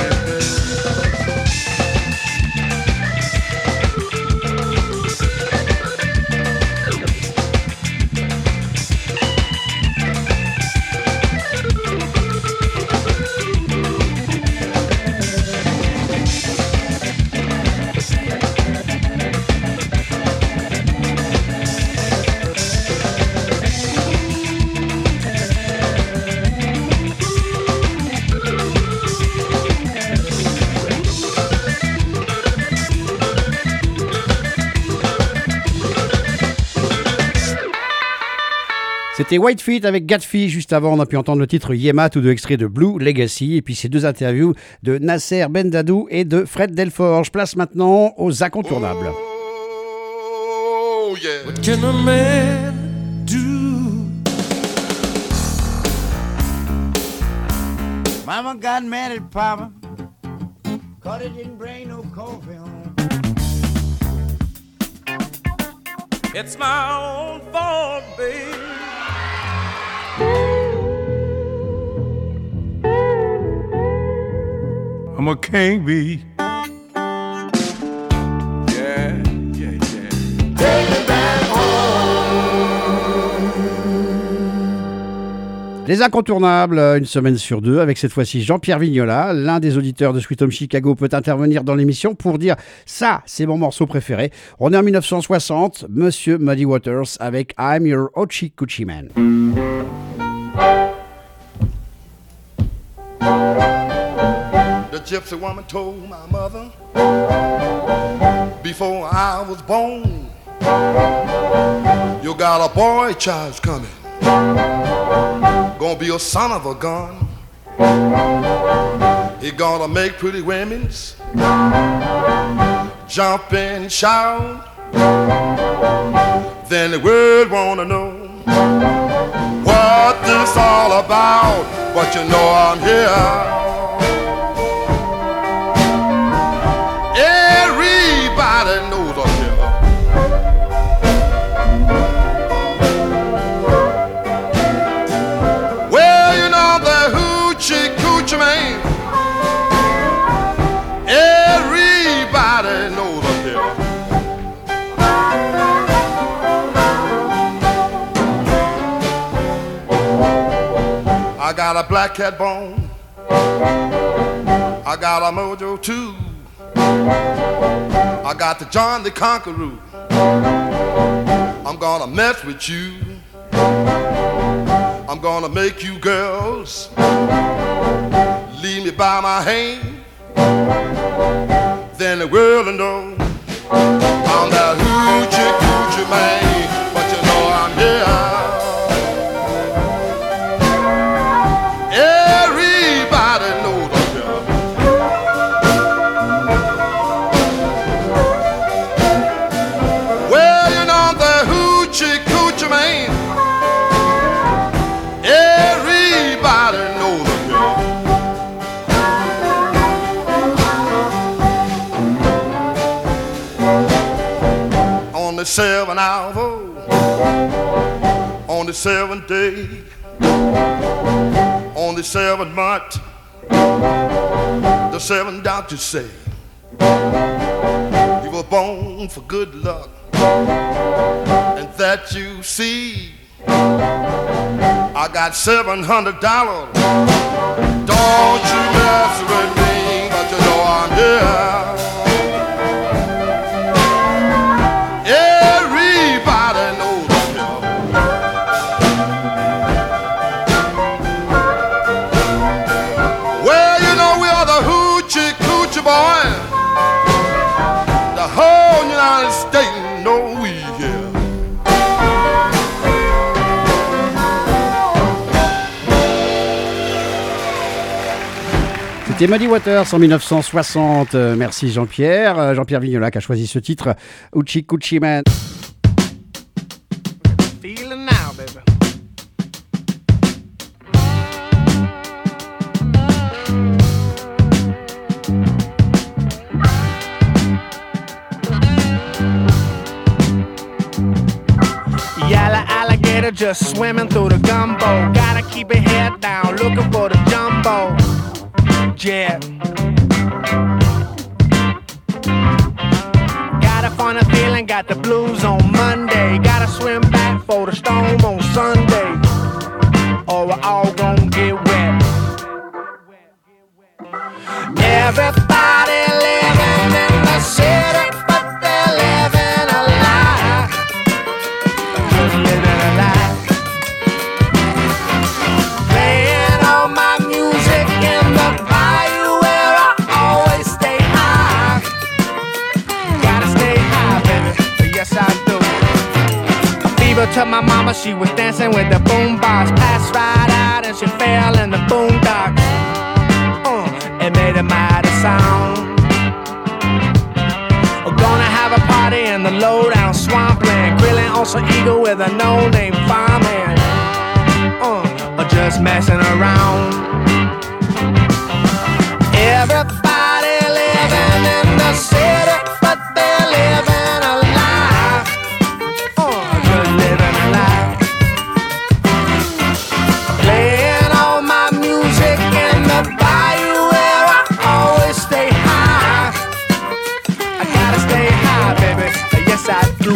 C'était Whitefield avec Gatfi. Juste avant, on a pu entendre le titre Yema, tous deux extraits de Blue Legacy. Et puis ces deux interviews de Nasser Bendadou et de Fred Delforge. Place maintenant aux incontournables. Oh, yeah. What can a man do? Mama got mad at Papa, 'cause it didn't bring no coffee home. It's my own fault, babe. I'm a king bee. Yeah, yeah, yeah. Take me back home. Les incontournables, une semaine sur deux, avec cette fois-ci Jean-Pierre Vignola. L'un des auditeurs de Sweet Home Chicago peut intervenir dans l'émission pour dire « ça, c'est mon morceau préféré ». On est en dix-neuf cent soixante, Monsieur Muddy Waters avec « I'm Your Hoochie Coochie Man ». The gypsy woman told my mother before I was born, you got a boy child coming, gonna be a son of a gun. He gonna make pretty women's jump and shout. Then the world wanna know what this all about, but you know I'm here. Everybody knows I'm here. Well, you know the hoochie coochie man. Everybody knows I'm here. I got a black cat bone. I got a mojo too. I got the John the Conqueror. I'm gonna mess with you. I'm gonna make you girls leave me by my hand. Then the world will know I'm that hoochie coochie man. But you know I'm here. Everybody knows I'm here. Well, you know the hoochie coochie man. Everybody knows I'm here. On the seventh hour, on the seventh day, on the seventh month, the seven doctors say you were born for good luck, and that you see I got seven hundred dollars. Don't you mess with me, but you know I'm here. Everybody knows I'm here. Well, you know we are the hoochie coochie boys. The whole United States know we here. C'était Muddy Waters en dix-neuf cent soixante. Euh, merci Jean-Pierre. Euh, Jean-Pierre Vignola qui a choisi ce titre, Hoochie Coochie Man. Feel it now, baby. Yellow alligator just swimming through the gumbo. Gotta keep your head down, looking for the jumbo. Yeah. Got a funny feeling, got the blues on Monday. Gotta swim back for the storm on Sunday, or we're all gonna get wet. Everybody living in the city, but they're living a lie. Living a lie. Playing all my music in the bayou where I always stay high. Gotta stay high, baby. Yes, I do. A fever to my mama mama, she was dancing with the boombox. Passed right out and she fell in the boondocks. Uh, it made a mighty sound. We're gonna have a party in the lowdown swampland, grilling on some eagle with a no-name fireman. Uh, or just messing around. Everybody living in the city, but they're living a lie. Uh, just living a lie. Playing all my music in the bayou where I always stay high. I gotta stay high, baby. Yes, I do.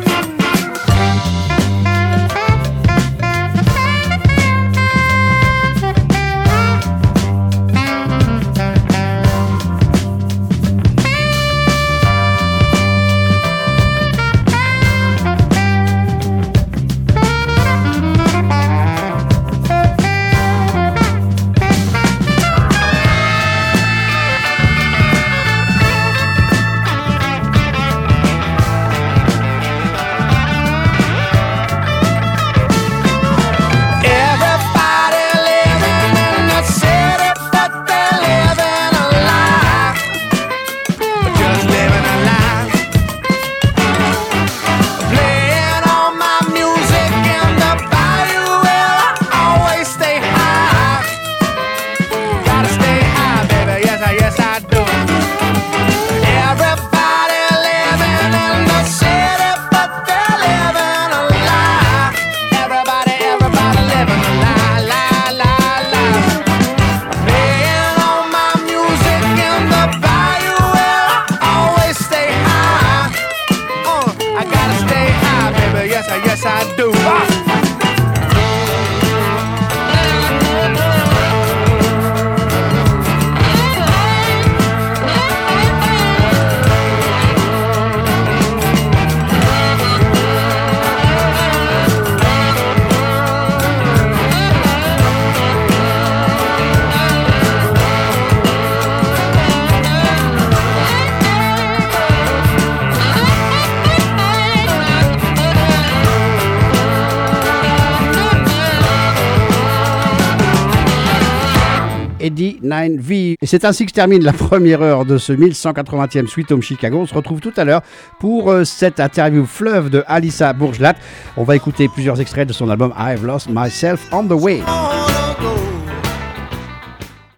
Eddie nine V. Et c'est ainsi que se termine la première heure de ce mille cent quatre-vingtième Sweet Home Chicago. On se retrouve tout à l'heure pour euh, cette interview fleuve de Alissa Bourgelat. On va écouter plusieurs extraits de son album I've Lost Myself on the Way.